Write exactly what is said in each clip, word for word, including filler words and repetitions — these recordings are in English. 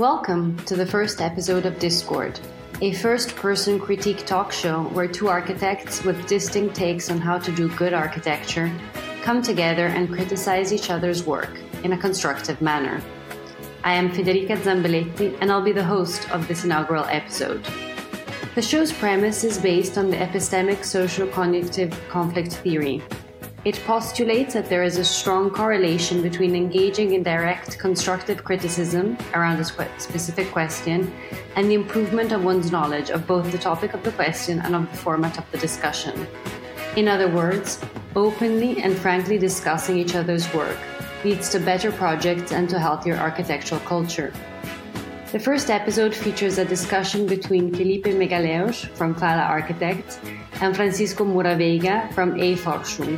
Welcome to the first episode of Discord, a first-person critique talk show where two architects with distinct takes on how to do good architecture come together and criticize each other's work in a constructive manner. I am Federica Zambelletti and I'll be the host of this inaugural episode. The show's premise is based on the epistemic social-cognitive conflict theory. It postulates that there is a strong correlation between engaging in direct constructive criticism around a specific question and the improvement of one's knowledge of both the topic of the question and of the format of the discussion. In other words, openly and frankly discussing each other's work leads to better projects and to healthier architectural culture. The first episode features a discussion between Felipe Megaleus from Fala Architects and Francisco Muraveiga from A Forschung.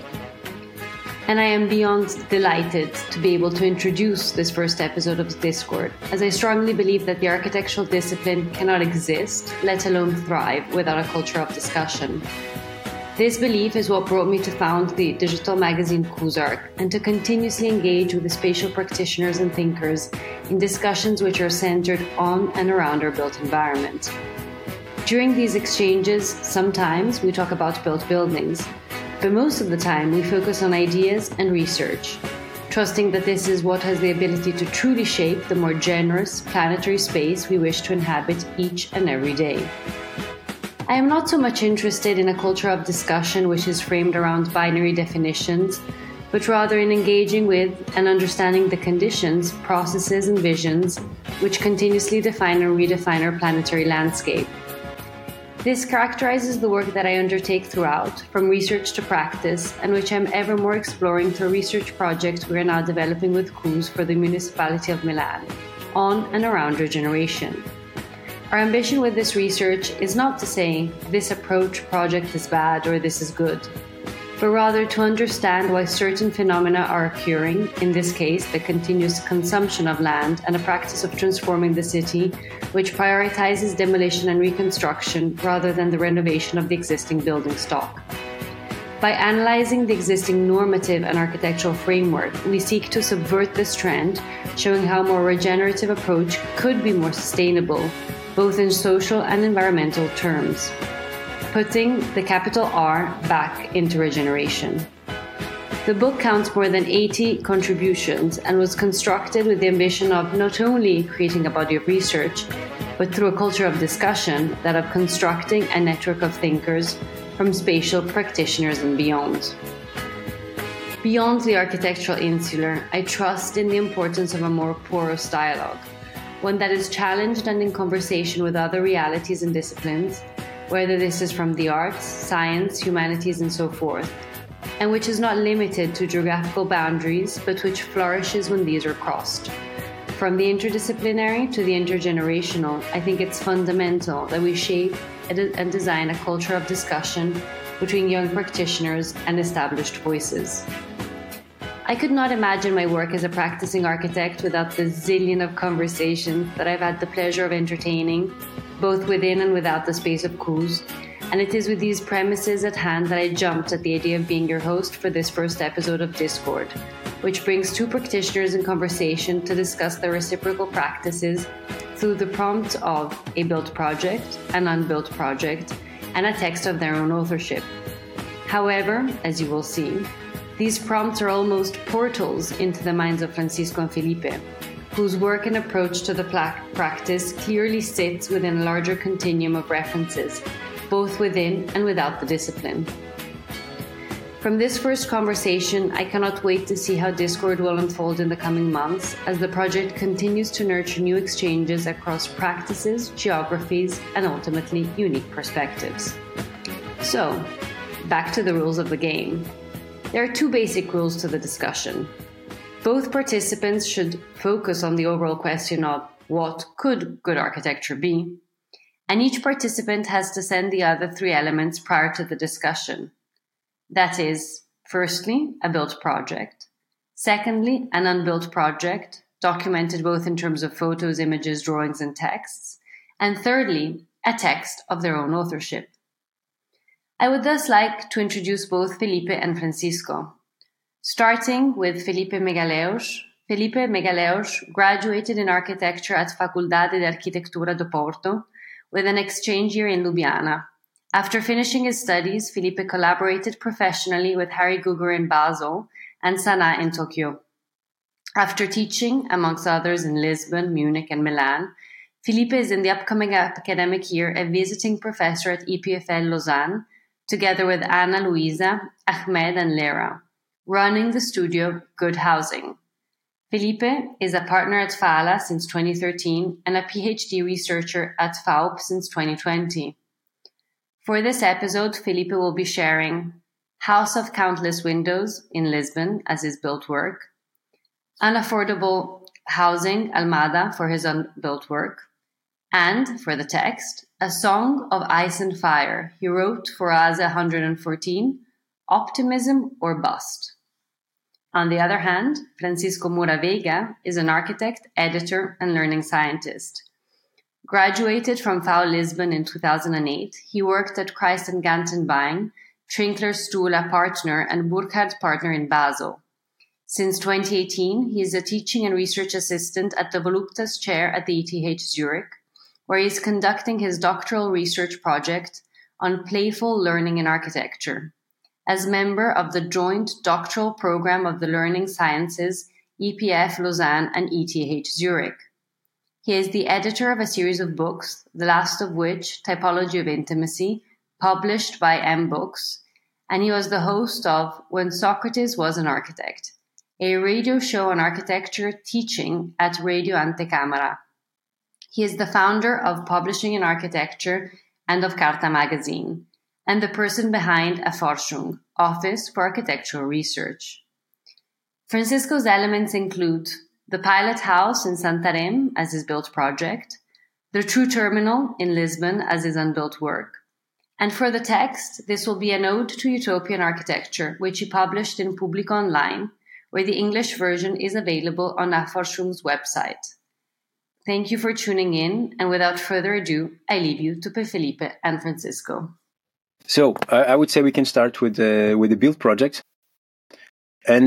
And I am beyond delighted to be able to introduce this first episode of Discord, as I strongly believe that the architectural discipline cannot exist, let alone thrive, without a culture of discussion. This belief is what brought me to found the digital magazine Cuzarch and to continuously engage with the spatial practitioners and thinkers in discussions which are centered on and around our built environment. During these exchanges, sometimes we talk about built buildings, but most of the time we focus on ideas and research, trusting that this is what has the ability to truly shape the more generous planetary space we wish to inhabit each and every day. I am not so much interested in a culture of discussion which is framed around binary definitions, but rather in engaging with and understanding the conditions, processes, and visions which continuously define and redefine our planetary landscape. This characterizes the work that I undertake throughout, from research to practice, and which I'm ever more exploring through a research project we are now developing with Cuz for the municipality of Milan, on and around regeneration. Our ambition with this research is not to say this approach project is bad or this is good, but rather to understand why certain phenomena are occurring, in this case the continuous consumption of land and a practice of transforming the city which prioritizes demolition and reconstruction rather than the renovation of the existing building stock. By analyzing the existing normative and architectural framework, we seek to subvert this trend, showing how a more regenerative approach could be more sustainable, both in social and environmental terms, putting the capital R back into regeneration. The book counts more than eighty contributions and was constructed with the ambition of not only creating a body of research, but through a culture of discussion, that of constructing a network of thinkers from spatial practitioners and beyond. Beyond the architectural insular, I trust in the importance of a more porous dialogue, one that is challenged and in conversation with other realities and disciplines, whether this is from the arts, science, humanities, and so forth, and which is not limited to geographical boundaries, but which flourishes when these are crossed. From the interdisciplinary to the intergenerational, I think it's fundamental that we shape and design a culture of discussion between young practitioners and established voices. I could not imagine my work as a practicing architect without the zillion of conversations that I've had the pleasure of entertaining, both within and without the space of Cuz, and it is with these premises at hand that I jumped at the idea of being your host for this first episode of Discord, which brings two practitioners in conversation to discuss their reciprocal practices through the prompt of a built project, an unbuilt project, and a text of their own authorship. However, as you will see, these prompts are almost portals into the minds of Francisco and Felipe, whose work and approach to the practice clearly sits within a larger continuum of references, both within and without the discipline. From this first conversation, I cannot wait to see how Discord will unfold in the coming months as the project continues to nurture new exchanges across practices, geographies, and ultimately unique perspectives. So, back to the rules of the game. There are two basic rules to the discussion. Both participants should focus on the overall question of what could good architecture be, and each participant has to send the other three elements prior to the discussion. That is, firstly, a built project, secondly, an unbuilt project, documented both in terms of photos, images, drawings, and texts, and thirdly, a text of their own authorship. I would thus like to introduce both Felipe and Francisco, starting with Felipe Megaleus, Felipe Megaleus graduated in architecture at Faculdade de Arquitectura do Porto with an exchange year in Ljubljana. After finishing his studies, Felipe collaborated professionally with Harry Guger in Basel and Sana in Tokyo. After teaching, amongst others, in Lisbon, Munich, and Milan, Felipe is in the upcoming academic year a visiting professor at E P F L Lausanne, together with Anna Luisa, Ahmed, and Lera, running the studio Good Housing. Felipe is a partner at Fala since twenty thirteen and a PhD researcher at F A U P since twenty twenty. For this episode, Felipe will be sharing House of Countless Windows in Lisbon as his built work, Unaffordable Housing, Almada, for his unbuilt work, and, for the text, A Song of Ice and Fire he wrote for A S A one hundred fourteen, Optimism or Bust. On the other hand, Francisco Moura Veiga is an architect, editor, and learning scientist. Graduated from F A U Lisbon in two thousand eight, he worked at Christ and Gantenbein, Trinkler Stula partner, and Burkhardt partner in Basel. Since twenty eighteen, he is a teaching and research assistant at the Voluptas Chair at the E T H Zurich, where he is conducting his doctoral research project on playful learning in architecture. As member of the joint doctoral program of the Learning Sciences, E P F Lausanne and E T H Zurich. He is the editor of a series of books, the last of which, Typology of Intimacy, published by M Books, and he was the host of When Socrates Was an Architect, a radio show on architecture teaching at Radio Antecamera. He is the founder of Publishing in Architecture and of Carta Magazine, and the person behind A Forschung, Office for Architectural Research. Francisco's elements include the Pilot House in Santarém as his built project, the True Terminal in Lisbon as his unbuilt work, and for the text, this will be an ode to utopian architecture, which he published in Publico Online, where the English version is available on A Forschung's website. Thank you for tuning in, and without further ado, I leave you to Felipe and Francisco. So uh, I would say we can start with the with the build project, and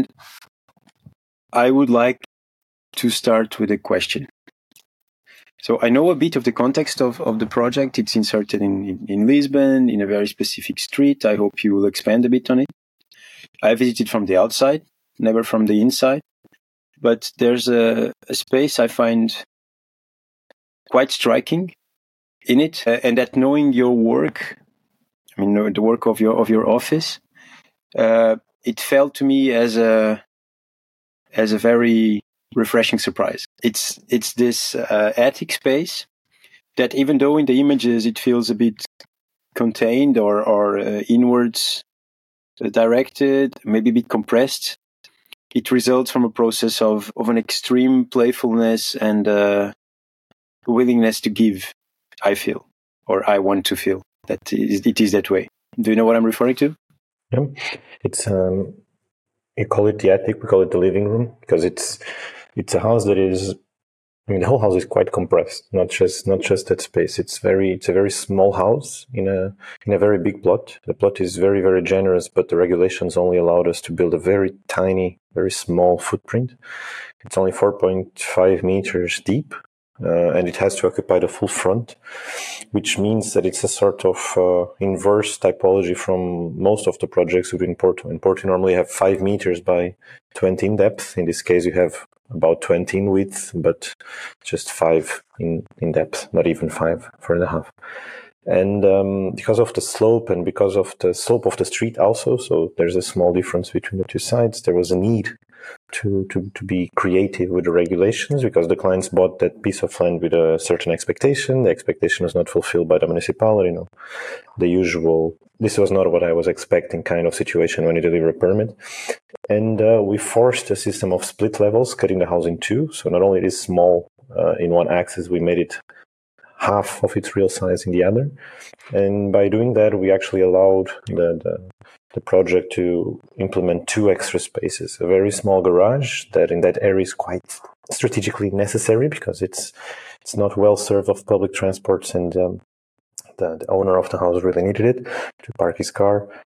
I would like to start with a question. So I know a bit of the context of, of the project. It's inserted in, in, in Lisbon, in a very specific street. I hope you will expand a bit on it. I visited from the outside, never from the inside, but there's a, a space I find quite striking in it, uh, and that knowing your work, I mean, the work of your of your office, uh, it felt to me as a as a very refreshing surprise. It's it's this uh, attic space that, even though in the images it feels a bit contained or or uh, inwards uh, directed, maybe a bit compressed, it results from a process of of an extreme playfulness and uh, willingness to give. I feel, or I want to feel. That is, it is that way. Do you know what I'm referring to? Yeah, it's um, you call it the attic, we call it the living room, because it's it's a house that is. I mean, the whole house is quite compressed. Not just not just that space. It's very it's a very small house in a in a very big plot. The plot is very very generous, but the regulations only allowed us to build a very tiny, very small footprint. It's only four point five meters deep. Uh, and it has to occupy the full front, which means that it's a sort of uh, inverse typology from most of the projects within Porto. In Porto, you normally have five meters by twenty in depth. In this case, you have about twenty in width, but just five in, in depth, not even five, four and a half. And um, because of the slope and because of the slope of the street also, so there's a small difference between the two sides, there was a need to, to, to be creative with the regulations, because the clients bought that piece of land with a certain expectation. The expectation was not fulfilled by the municipality. You know, the usual, this was not what I was expecting kind of situation when you deliver a permit. And uh, we forced a system of split levels, cutting the house in two. So not only it is small uh, in one axis, we made it half of its real size in the other. And by doing that, we actually allowed the, the the project to implement two extra spaces, a very small garage that in that area is quite strategically necessary because it's it's not well served of public transports, and um, the, the owner of the house really needed it to park his car.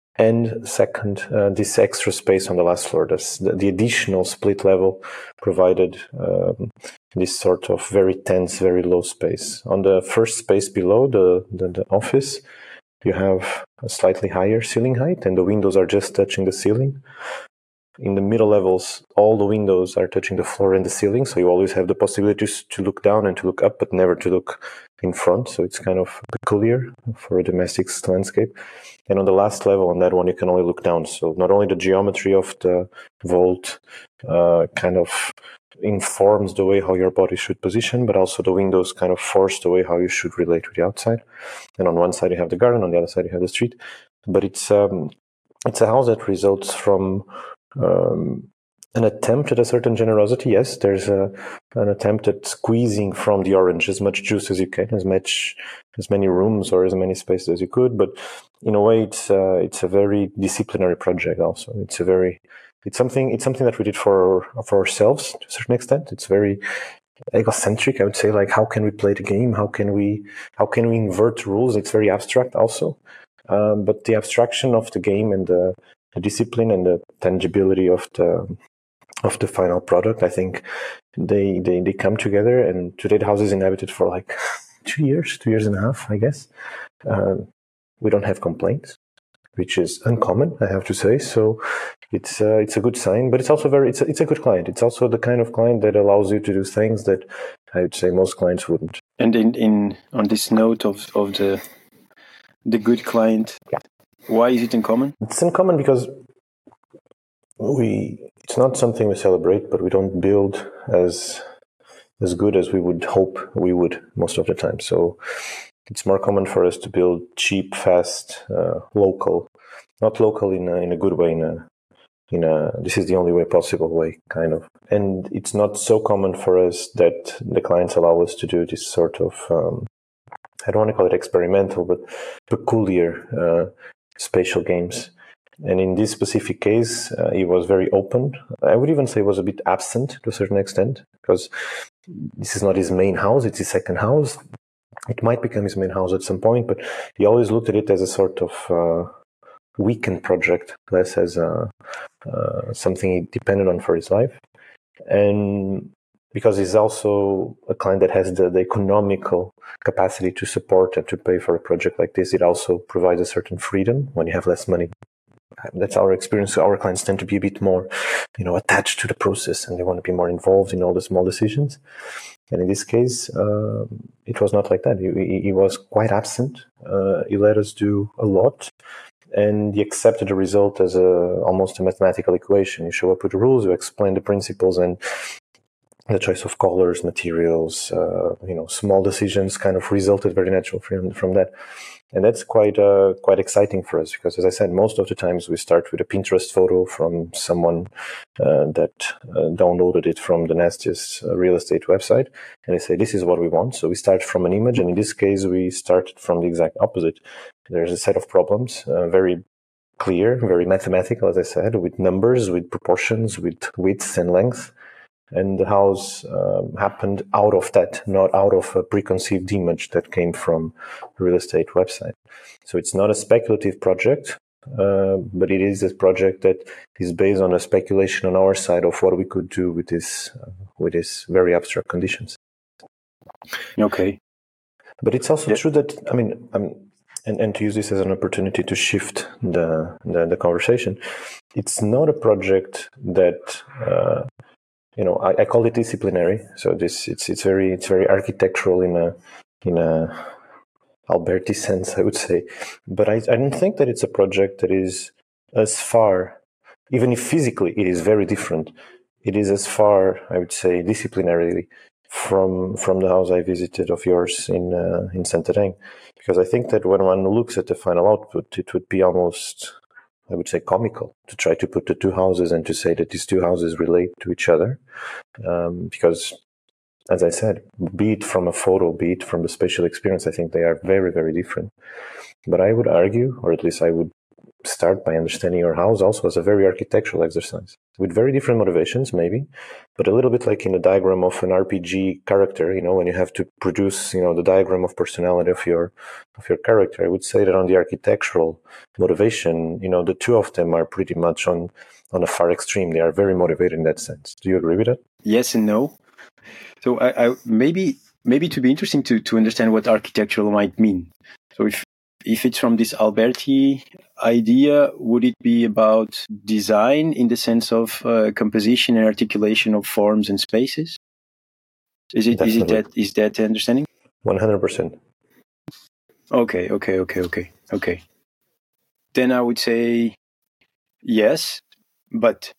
And second, uh, this extra space on the last floor, that's the, the additional split level provided um, this sort of very tense, very low space. On the first space below the, the, the office, you have a slightly higher ceiling height, and the windows are just touching the ceiling. In the middle levels, all the windows are touching the floor and the ceiling, so you always have the possibility to look down and to look up, but never to look in front. So it's kind of peculiar for a domestic landscape. And on the last level, on that one, you can only look down. So not only the geometry of the vault uh, kind of informs the way how your body should position, but also the windows kind of force the way how you should relate to the outside. And on one side you have the garden, on the other side you have the street. But it's um, it's a house that results from um, an attempt at a certain generosity. Yes, there's a, an attempt at squeezing from the orange as much juice as you can, as much as many rooms or as many spaces as you could. But in a way, it's uh, it's a very disciplinary project. Also, it's a very it's something it's something that we did for for ourselves to a certain extent. It's very egocentric, I would say. Like, how can we play the game? How can we how can we invert rules? It's very abstract, also. Um, but the abstraction of the game and the, the discipline and the tangibility of the of the final product, I think they, they, they come together. And today the house is inhabited for like two years, two years and a half, I guess. Uh, we don't have complaints, which is uncommon, I have to say. So it's uh, it's a good sign, but it's also very it's a, it's a good client. It's also the kind of client that allows you to do things that I would say most clients wouldn't. And in, in on this note of, of the the good client, yeah. Why is it uncommon? It's uncommon because we it's not something we celebrate, but we don't build as as good as we would hope we would most of the time. So it's more common for us to build cheap, fast, uh, local, not local in a, in a good way, in a, in a, this is the only way possible way, kind of. And it's not so common for us that the clients allow us to do this sort of, um, I don't want to call it experimental, but peculiar uh, spatial games. And in this specific case, uh, he was very open. I would even say he was a bit absent to a certain extent, because this is not his main house, it's his second house. It might become his main house at some point, but he always looked at it as a sort of uh, weekend project, less as a, uh, something he depended on for his life. And because he's also a client that has the, the economical capacity to support and to pay for a project like this, it also provides a certain freedom when you have less money. That's our experience. Our clients tend to be a bit more, you know, attached to the process, and they want to be more involved in all the small decisions. And in this case, uh, it was not like that. He, he was quite absent. Uh, he let us do a lot, and he accepted the result as a almost a mathematical equation. You show up with the rules, you explain the principles, and the choice of colors, materials, uh, you know, small decisions kind of resulted very natural from from that. And that's quite uh, quite exciting for us, because, as I said, most of the times we start with a Pinterest photo from someone uh, that uh, downloaded it from the nastiest uh, real estate website, and they say, this is what we want. So we start from an image, and in this case, we started from the exact opposite. There's a set of problems, uh, very clear, very mathematical, as I said, with numbers, with proportions, with width and length. And the house um, happened out of that, not out of a preconceived image that came from the real estate website. So it's not a speculative project, uh, but it is a project that is based on a speculation on our side of what we could do with this, uh, with these very abstract conditions. Okay. But it's also yeah. true that, I mean, um, and, and to use this as an opportunity to shift the the, the conversation, it's not a project that... Uh, You know, I, I call it disciplinary. So this it's it's very it's very architectural in a in a Alberti sense, I would say. But I, I don't think that it's a project that is as far, even if physically it is very different, it is as far, I would say, disciplinarily from from the house I visited of yours in uh, in Santarém. Because I think that when one looks at the final output, it would be almost, I would say, comical to try to put the two houses and to say that these two houses relate to each other. Um, because, as I said, be it from a photo, be it from the spatial experience, I think they are very, very different. But I would argue, or at least I would start by understanding your house also as a very architectural exercise with very different motivations, maybe, but a little bit like in the diagram of an R P G character, you know, when you have to produce, you know, the diagram of personality of your of your character. I would say that on the architectural motivation, you know, the two of them are pretty much on on a far extreme. They are very motivated in that sense. Do you agree with that? Yes and no. So I, I maybe maybe to be interesting to to understand what architectural might mean. So if if it's from this Alberti idea, would it be about design in the sense of uh, composition and articulation of forms and spaces? Is it Definitely. is it that is that the understanding? One hundred percent. Okay, okay, okay, okay, okay. Then I would say yes, but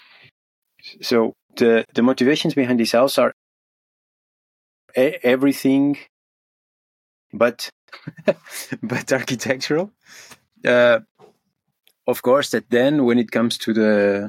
so the the motivations behind this house are a- everything, but but architectural. Uh, of course, that then when it comes to the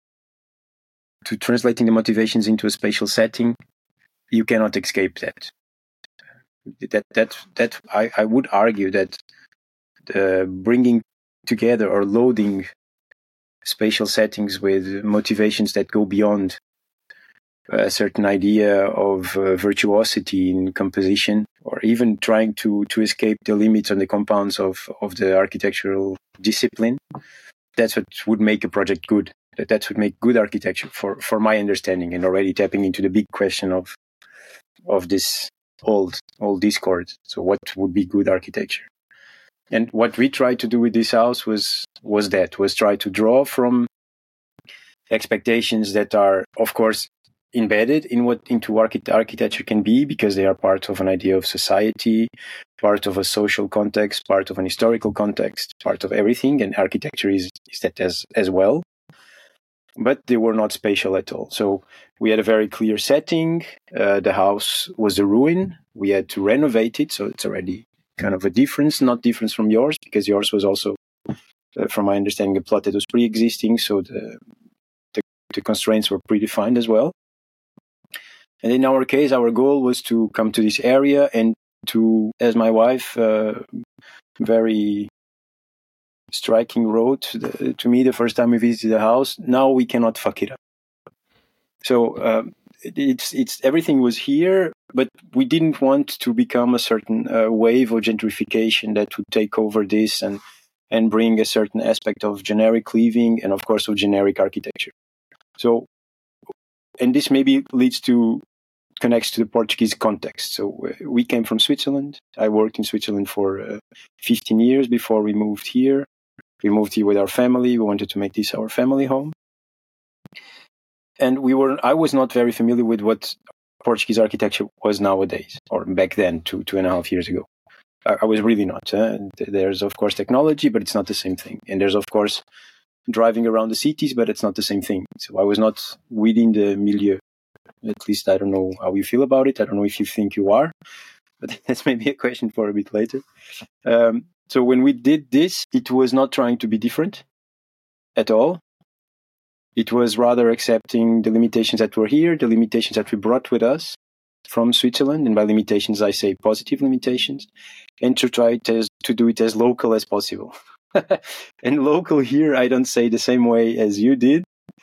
to translating the motivations into a spatial setting, you cannot escape that. That that that I, I would argue that the bringing together or loading spatial settings with motivations that go beyond a certain idea of uh, virtuosity in composition, or even trying to to escape the limits on the compounds of of the architectural discipline. That's what would make a project good. That that's what make good architecture, for for my understanding, and already tapping into the big question of of this old old discord. So what would be good architecture? And what we tried to do with this house was was that was try to draw from expectations that are, of course, embedded in what into archi- architecture can be, because they are part of an idea of society, part of a social context, part of an historical context, part of everything, and architecture is, is that as as well. But they were not spatial at all. So we had a very clear setting. Uh, the house was a ruin. We had to renovate it, so it's already kind of a difference, not difference from yours, because yours was also, uh, from my understanding, a plot that was pre-existing, so the, the the constraints were predefined as well. And in our case, our goal was to come to this area and to, as my wife uh, very striking wrote the, to me the first time we visited the house, now we cannot fuck it up. So um, it, it's it's everything was here, but we didn't want to become a certain uh, wave of gentrification that would take over this and and bring a certain aspect of generic living and, of course, of generic architecture. So, and this maybe leads to connects to the Portuguese context. So uh, we came from Switzerland. I worked in Switzerland for uh, fifteen years before we moved here. We moved here with our family. We wanted to make this our family home. And we were, I was not very familiar with what Portuguese architecture was nowadays, or back then, two, two and a half years ago. I, I was really not. Uh, there's, of course, technology, but it's not the same thing. And there's, of course, driving around the cities, but it's not the same thing. So I was not within the milieu. At least I don't know how you feel about it. I don't know if you think you are, but that's maybe a question for a bit later. Um, so when we did this, it was not trying to be different at all. It was rather accepting the limitations that were here, the limitations that we brought with us from Switzerland. And by limitations, I say positive limitations, and to try to, to do it as local as possible. And local here, I don't say the same way as you did.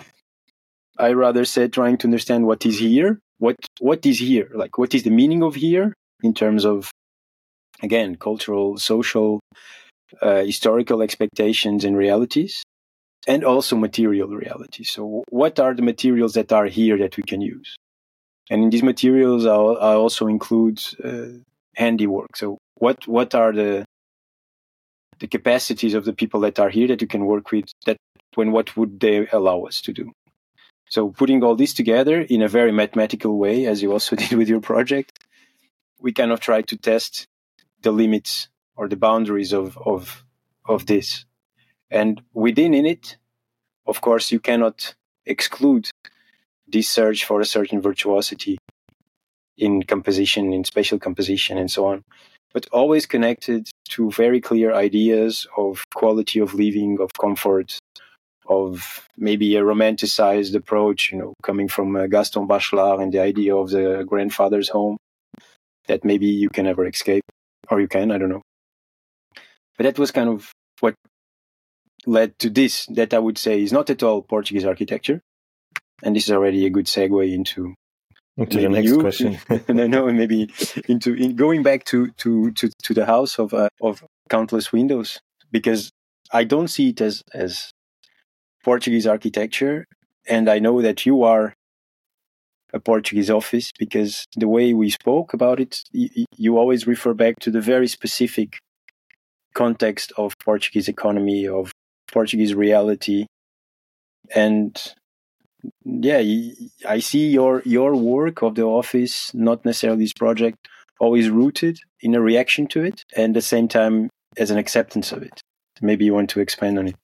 I rather said trying to understand what is here, what what is here, like what is the meaning of here in terms of, again, cultural, social, uh, historical expectations and realities, and also material realities. So what are the materials that are here that we can use? And in these materials, I'll, I also include uh, handiwork. So what what are the the capacities of the people that are here that you can work with, that when what would they allow us to do? So putting all this together in a very mathematical way, as you also did with your project, we kind of try to test the limits or the boundaries of, of, of this. And within in it, of course, you cannot exclude this search for a certain virtuosity in composition, in spatial composition, and so on, but always connected to very clear ideas of quality of living, of comfort, of maybe a romanticized approach, you know, coming from uh, Gaston Bachelard and the idea of the grandfather's home that maybe you can never escape, or you can, I don't know. But that was kind of what led to this, that I would say is not at all Portuguese architecture. And this is already a good segue into, into the next you, question. no, no, maybe into in going back to to to, to the house of uh, of countless windows, because I don't see it as as Portuguese architecture, and I know that you are a Portuguese office because the way we spoke about it, you, you always refer back to the very specific context of Portuguese economy, of Portuguese reality, and yeah, I see your your work of the office, not necessarily this project, always rooted in a reaction to it, and at the same time as an acceptance of it. Maybe you want to expand on it.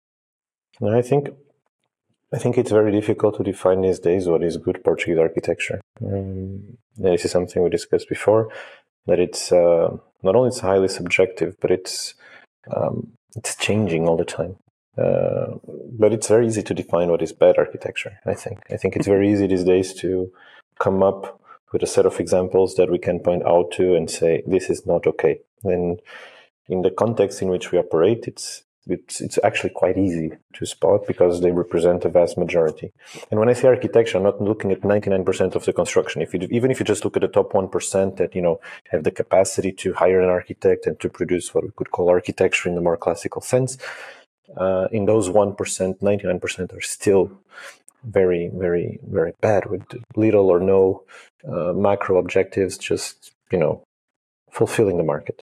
I think I think it's very difficult to define these days what is good Portuguese architecture. Um, this is something we discussed before, that it's uh, not only it's highly subjective, but it's um, it's changing all the time. Uh, but it's very easy to define what is bad architecture, I think. I think it's very easy these days to come up with a set of examples that we can point out to and say, this is not okay. And in the context in which we operate, it's it's it's actually quite easy to spot because they represent a vast majority. And when I say architecture, I'm not looking at ninety-nine percent of the construction. If you, even if you just look at the top one percent that, you know, have the capacity to hire an architect and to produce what we could call architecture in the more classical sense, Uh, in those one percent, ninety-nine percent are still very, very, very bad with little or no uh, macro objectives, just, you know, fulfilling the market.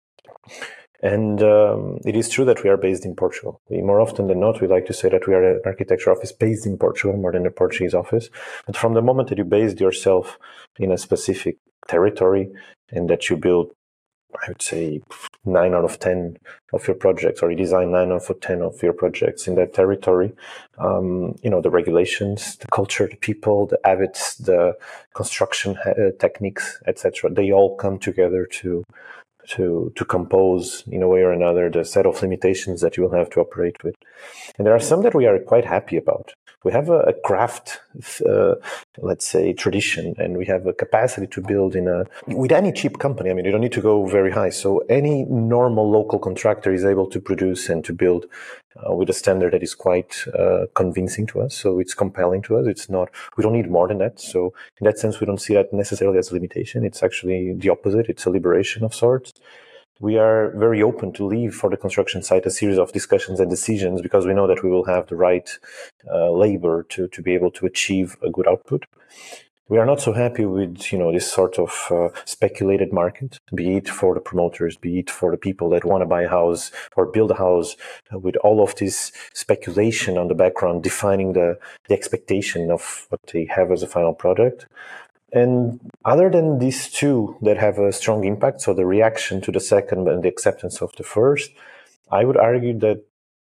And um, it is true that we are based in Portugal. We, more often than not, we like to say that we are an architecture office based in Portugal more than a Portuguese office. But from the moment that you based yourself in a specific territory and that you build, I would say, nine out of ten of your projects, or you design nine out of ten of your projects in that territory, um, you know, the regulations, the culture, the people, the habits, the construction uh, techniques, et cetera, they all come together to to to compose, in a way or another, the set of limitations that you will have to operate with. And there are some that we are quite happy about. We have a, a craft, uh, let's say, tradition, and we have a capacity to build in a, with any cheap company. I mean, you don't need to go very high. So any normal local contractor is able to produce and to build uh, with a standard that is quite uh, convincing to us. So it's compelling to us. It's not, we don't need more than that. So in that sense, we don't see that necessarily as a limitation. It's actually the opposite. It's a liberation of sorts. We are very open to leave for the construction site a series of discussions and decisions because we know that we will have the right uh, labor to, to be able to achieve a good output. We are not so happy with, you know, this sort of uh, speculated market, be it for the promoters, be it for the people that want to buy a house or build a house, uh, with all of this speculation on the background, defining the, the expectation of what they have as a final product. And other than these two that have a strong impact, so the reaction to the second and the acceptance of the first, I would argue that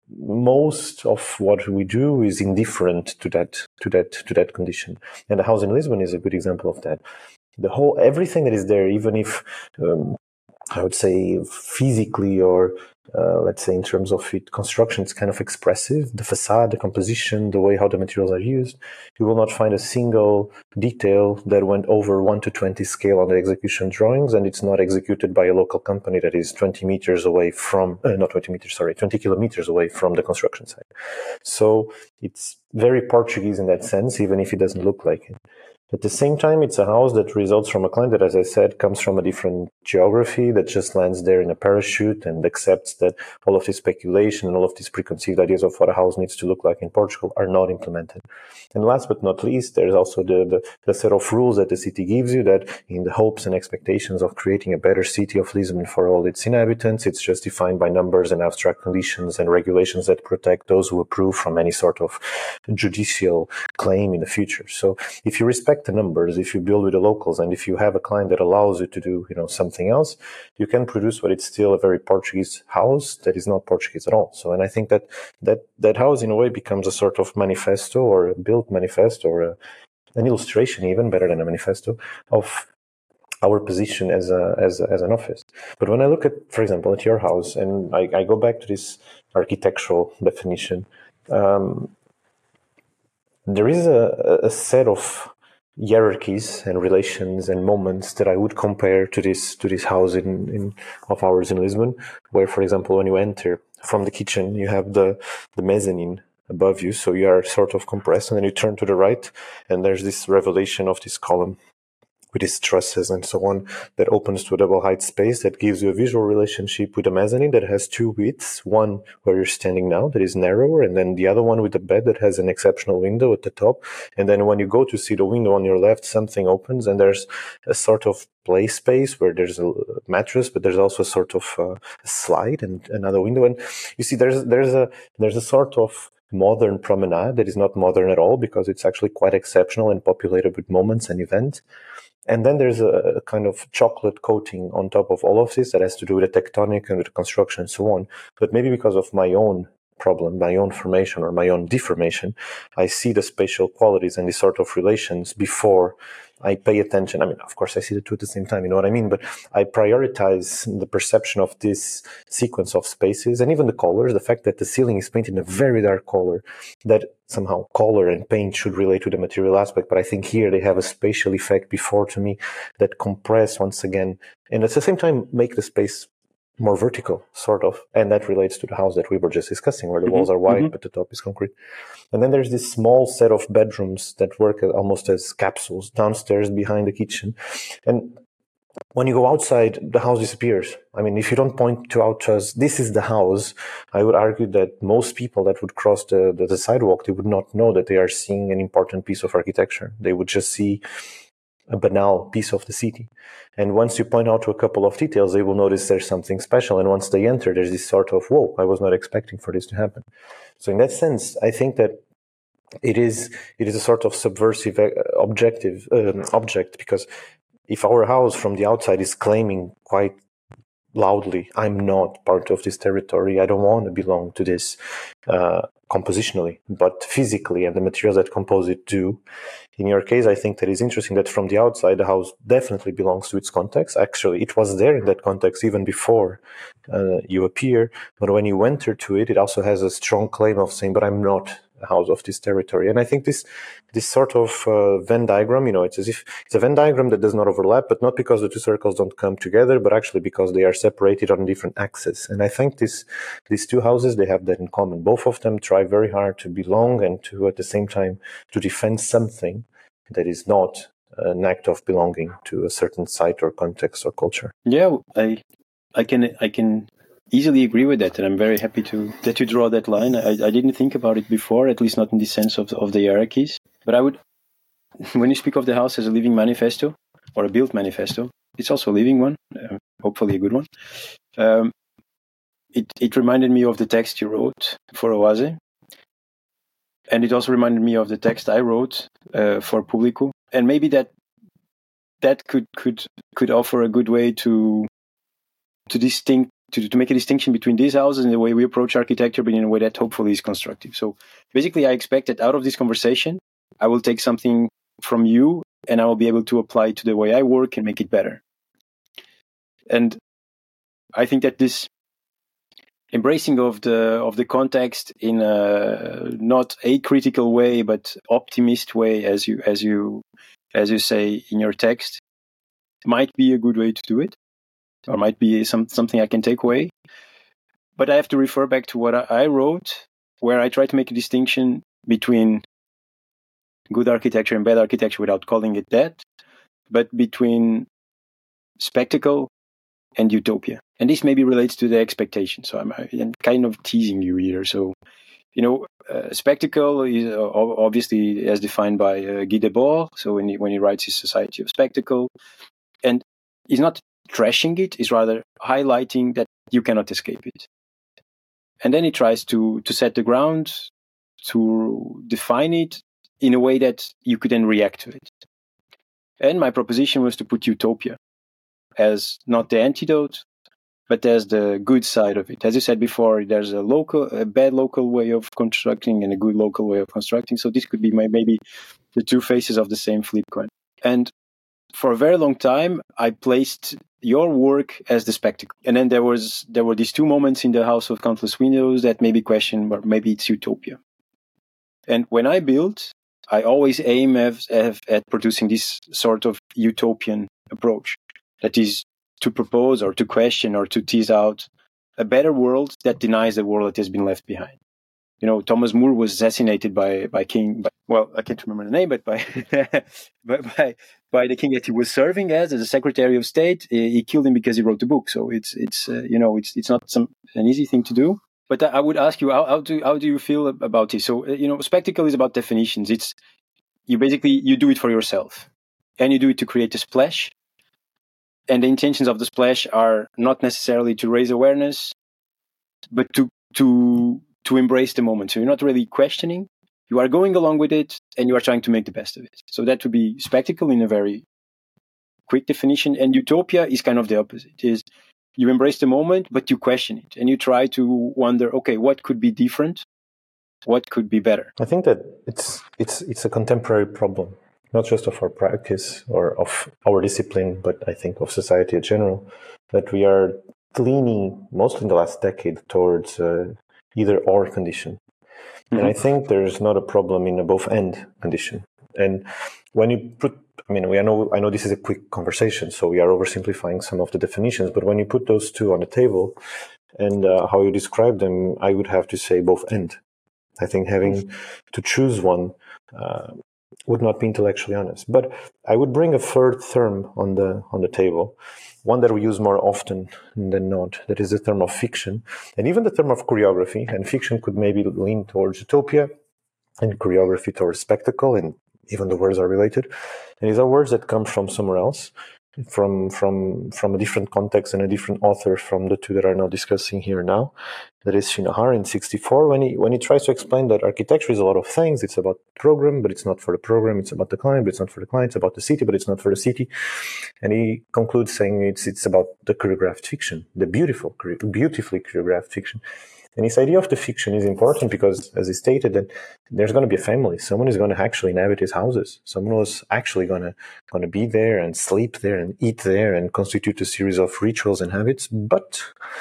most of what we do is indifferent to that to that to that condition. And the house in Lisbon is a good example of that. The whole everything that is there, even if um, I would say physically or uh, let's say in terms of it, construction, it's kind of expressive. The facade, the composition, the way how the materials are used. You will not find a single detail that went over one to twenty scale on the execution drawings, and it's not executed by a local company that is twenty meters away from, uh, not twenty meters, sorry, twenty kilometers away from the construction site. So it's very Portuguese in that sense, even if it doesn't look like it. At the same time, it's a house that results from a client that, as I said, comes from a different geography, that just lands there in a parachute and accepts that all of this speculation and all of these preconceived ideas of what a house needs to look like in Portugal are not implemented. And last but not least, there's also the, the, the set of rules that the city gives you, that in the hopes and expectations of creating a better city of Lisbon for all its inhabitants, it's just defined by numbers and abstract conditions and regulations that protect those who approve from any sort of judicial claim in the future. So if you respect the numbers, if you build with the locals, and if you have a client that allows you to do, you know, something else, you can produce what it's still a very Portuguese house that is not Portuguese at all. So, and I think that that that house in a way becomes a sort of manifesto or a built manifesto or a, an illustration, even better than a manifesto, of our position as a as a, as an office. But when I look at, for example, at your house, and I, I go back to this architectural definition, um, there is a, a set of hierarchies and relations and moments that I would compare to this to this house in, in of ours in Lisbon, where, for example, when you enter from the kitchen, you have the, the mezzanine above you, so you are sort of compressed, and then you turn to the right, and there's this revelation of this column with its trusses and so on that opens to a double height space that gives you a visual relationship with the mezzanine that has two widths, one where you're standing now that is narrower, and then the other one with the bed that has an exceptional window at the top. And then when you go to see the window on your left, something opens and there's a sort of play space where there's a mattress, but there's also a sort of uh, a slide and another window. And you see there's there's a there's a sort of modern promenade that is not modern at all, because it's actually quite exceptional and populated with moments and events. And then there's a kind of chocolate coating on top of all of this that has to do with the tectonic and with the construction and so on. But maybe because of my own problem, my own formation or my own deformation, I see the spatial qualities and these sort of relations before I pay attention. I mean, of course, I see the two at the same time, you know what I mean? But I prioritize the perception of this sequence of spaces and even the colors, the fact that the ceiling is painted in a very dark color, that somehow color and paint should relate to the material aspect. But I think here they have a spatial effect before to me that compress once again, and at the same time make the space more vertical, sort of. And that relates to the house that we were just discussing, where the mm-hmm. walls are white, mm-hmm. but the top is concrete. And then there's this small set of bedrooms that work almost as capsules downstairs behind the kitchen. And when you go outside, the house disappears. I mean, if you don't point to out as this is the house, I would argue that most people that would cross the, the, the sidewalk, they would not know that they are seeing an important piece of architecture. They would just see a banal piece of the city. And once you point out to a couple of details, they will notice there's something special. And once they enter, there's this sort of, whoa, I was not expecting for this to happen. So in that sense, I think that it is it is a sort of subversive objective um, object, because if our house from the outside is claiming quite loudly, I'm not part of this territory, I don't want to belong to this uh, compositionally, but physically and the materials that compose it do. In your case, I think that is interesting that from the outside, the house definitely belongs to its context. Actually, it was there in that context even before uh, you appear, but when you enter to it, it also has a strong claim of saying, but I'm not a house of this territory. And I think this this sort of uh, Venn diagram, you know, it's as if it's a Venn diagram that does not overlap, but not because the two circles don't come together, but actually because they are separated on different axes. And I think this these two houses, they have that in common. Both of them try very hard to belong and to, at the same time, to defend something that is not an act of belonging to a certain site or context or culture. Yeah, I I can I can easily agree with that, and I'm very happy to that you draw that line. I, I didn't think about it before, at least not in the sense of of the hierarchies. But I would, when you speak of the house as a living manifesto or a built manifesto, it's also a living one, uh, hopefully a good one. Um, it it reminded me of the text you wrote for Oase, and it also reminded me of the text I wrote uh, for Publico. And maybe that that could could could offer a good way to to distinct. To, to make a distinction between these houses and the way we approach architecture, but in a way that hopefully is constructive. So basically, I expect that out of this conversation, I will take something from you and I will be able to apply it to the way I work and make it better. And I think that this embracing of the of the context in a not a critical way, but optimist way, as you as you as you say in your text, might be a good way to do it. Or might be some something I can take away. But I have to refer back to what I, I wrote, where I try to make a distinction between good architecture and bad architecture without calling it that, but between spectacle and utopia. And this maybe relates to the expectation. So I'm, I'm kind of teasing you here. So, you know, uh, spectacle is uh, obviously as defined by uh, Guy Debord. So when he, when he writes his Society of Spectacle, and he's not trashing it, is rather highlighting that you cannot escape it. And then he tries to to set the ground, to define it in a way that you could then react to it. And my proposition was to put utopia as not the antidote, but as the good side of it. As you said before, there's a local, a bad local way of constructing and a good local way of constructing. So this could be my, maybe the two faces of the same flip coin. And for a very long time, I placed your work as the spectacle. And then there was there were these two moments in the House of Countless Windows that maybe question, or maybe it's utopia. And when I built, I always aim at, at, at producing this sort of utopian approach, that is to propose or to question or to tease out a better world that denies the world that has been left behind. You know, Thomas More was assassinated by by King. By, well, I can't remember the name, but by, by by by the king that he was serving as as a Secretary of State. He killed him because he wrote the book. So it's it's uh, you know it's it's not some an easy thing to do. But I would ask you, how, how do how do you feel about this? So you know, spectacle is about definitions. It's you basically you do it for yourself, and you do it to create a splash. And the intentions of the splash are not necessarily to raise awareness, but to to to embrace the moment. So you're not really questioning, you are going along with it, and you are trying to make the best of it. So that would be spectacle in a very quick definition. And utopia is kind of the opposite. It is you embrace the moment, but you question it, and you try to wonder, okay, what could be different? What could be better? I think that it's it's it's a contemporary problem, not just of our practice or of our discipline, but I think of society in general, that we are leaning mostly in the last decade towards uh, either or condition. Mm-hmm. And I think there's not a problem in a both and condition. And when you put, I mean, we know, I know this is a quick conversation, so we are oversimplifying some of the definitions, but when you put those two on the table and uh, how you describe them, I would have to say both and. I think having to choose one uh, would not be intellectually honest. But I would bring a third term on the on the table, one that we use more often than not. That is the term of fiction, and even the term of choreography. And fiction could maybe lean towards utopia, and choreography towards spectacle, and even the words are related. And these are words that come from somewhere else, from from from a different context and a different author from the two that are now discussing here now. That is Shinohara in sixty-four, when he when he tries to explain that architecture is a lot of things. It's about the program, but it's not for the program. It's about the client, but it's not for the client. It's about the city, but it's not for the city. And he concludes saying it's it's about the choreographed fiction, the beautiful, beautifully choreographed fiction. And this idea of the fiction is important because, as he stated, that there's going to be a family. Someone is going to actually inhabit his houses. Someone was actually going to going to be there and sleep there and eat there and constitute a series of rituals and habits. But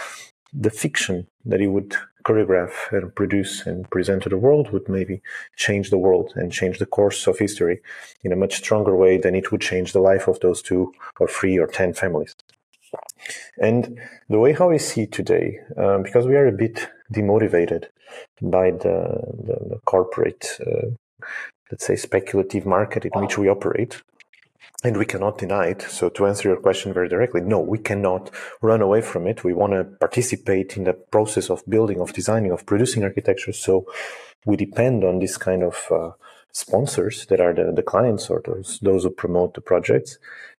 the fiction that he would choreograph and produce and present to the world would maybe change the world and change the course of history in a much stronger way than it would change the life of those two or three or ten families. And the way how we see it today, um, because we are a bit demotivated by the, the, the corporate, uh, let's say, speculative market in which we operate, and we cannot deny it. So to answer your question very directly, no, we cannot run away from it. We want to participate in the process of building, of designing, of producing architecture. So we depend on this kind of uh, sponsors that are the, the clients or those, those who promote the projects.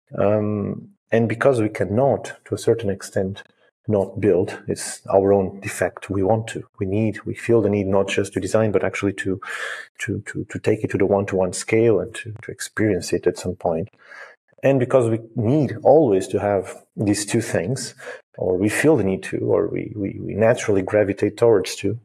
Um, and because we cannot, to a certain extent, not build, it's our own defect. We want to, we need, we feel the need not just to design, but actually to, to, to, to take it to the one-to-one scale and to, to experience it at some point. And because we need always to have these two things, or we feel the need to, or we, we, we naturally gravitate towards to,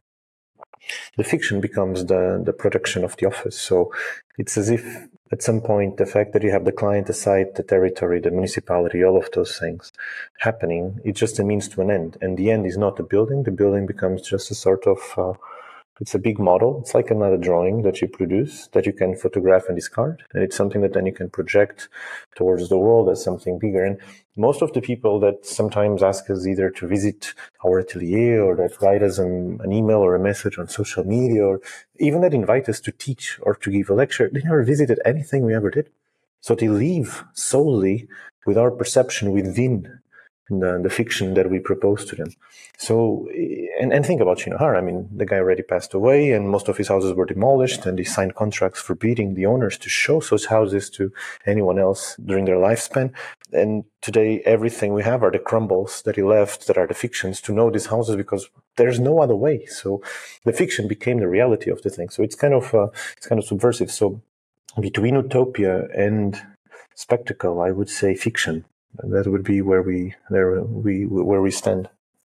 the fiction becomes the, the production of the office. So it's as if at some point, the fact that you have the client, the site, the territory, the municipality, all of those things happening, it's just a means to an end. And the end is not the building. The building becomes just a sort of, uh, it's a big model. It's like another drawing that you produce that you can photograph and discard. And it's something that then you can project towards the world as something bigger. And most of the people that sometimes ask us either to visit our atelier or that write us an, an email or a message on social media, or even that invite us to teach or to give a lecture, they never visited anything we ever did. So they leave solely with our perception within the, the fiction that we propose to them. So, and, and think about Shinohara. I mean, the guy already passed away and most of his houses were demolished, and he signed contracts forbidding the owners to show those houses to anyone else during their lifespan. And today, everything we have are the crumbles that he left, that are the fictions to know these houses, because there's no other way. So the fiction became the reality of the thing. So it's kind of, uh, it's kind of subversive. So between utopia and spectacle, I would say fiction. That would be where we there we where we stand.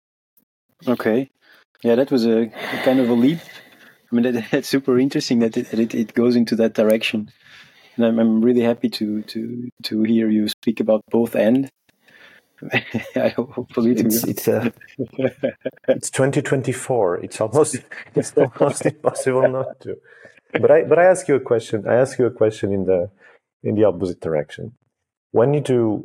Okay, yeah, that was a, a kind of a leap. I mean, that, that's super interesting that it, it it goes into that direction, and I'm I'm really happy to to to hear you speak about both and. I hopefully it's it's a it's twenty twenty-four. It's almost it's almost impossible not to. but I but I ask you a question. I ask you a question in the in the opposite direction. When you do,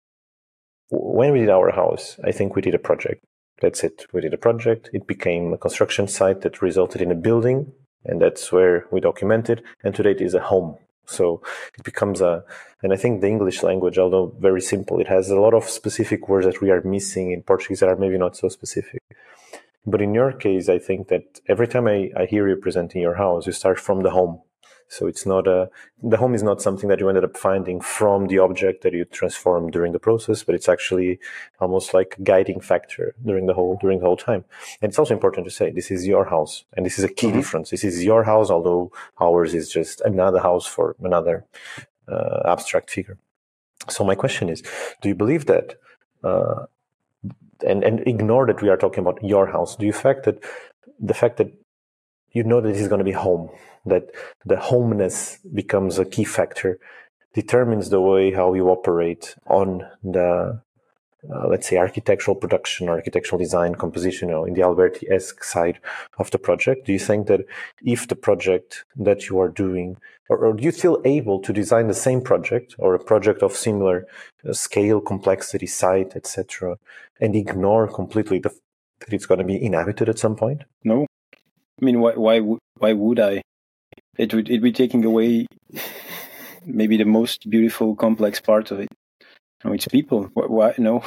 when we did our house, I think we did a project. That's it. We did a project. It became a construction site that resulted in a building, and that's where we documented. And today it is a home. So it becomes a, and I think the English language, although very simple, it has a lot of specific words that we are missing in Portuguese that are maybe not so specific. But in your case, I think that every time I, I hear you presenting your house, you start from the home. So it's not a, the home is not something that you ended up finding from the object that you transformed during the process, but it's actually almost like a guiding factor during the whole, during the whole time. And it's also important to say, this is your house. And this is a key mm-hmm. difference. This is your house, although ours is just another house for another uh, abstract figure. So my question is, do you believe that, uh, and, and ignore that we are talking about your house, do you fact that the fact that you know that it is going to be home, that the homeness becomes a key factor, determines the way how you operate on the, uh, let's say, architectural production, architectural design, composition, you know, in the Alberti-esque side of the project? Do you think that if the project that you are doing, or, or do you feel able to design the same project or a project of similar uh, scale, complexity, site, et cetera, and ignore completely the, that it's going to be inhabited at some point? No. I mean, why, why, why would I? It would, it'd be taking away maybe the most beautiful, complex part of it. No, it's people. Why? why? No,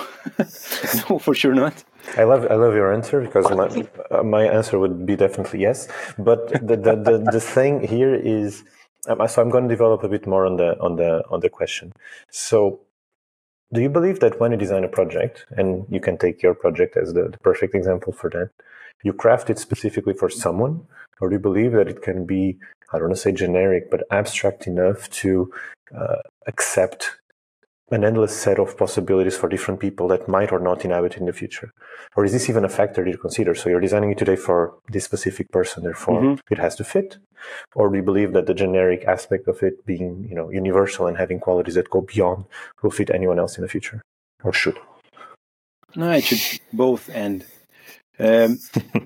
no, for sure not. I love, I love your answer, because my, uh, my answer would be definitely yes. But the, the, the, the thing here is, um, so I'm going to develop a bit more on the, on the, on the question. So, do you believe that when you design a project, and you can take your project as the, the perfect example for that, you craft it specifically for someone, or do you believe that it can be, I don't want to say generic, but abstract enough to uh, accept an endless set of possibilities for different people that might or not inhabit in the future? Or is this even a factor that you consider? So you're designing it today for this specific person, therefore mm-hmm. it has to fit? Or do you believe that the generic aspect of it being, you know, universal and having qualities that go beyond will fit anyone else in the future, or should? No, it should both end. Um,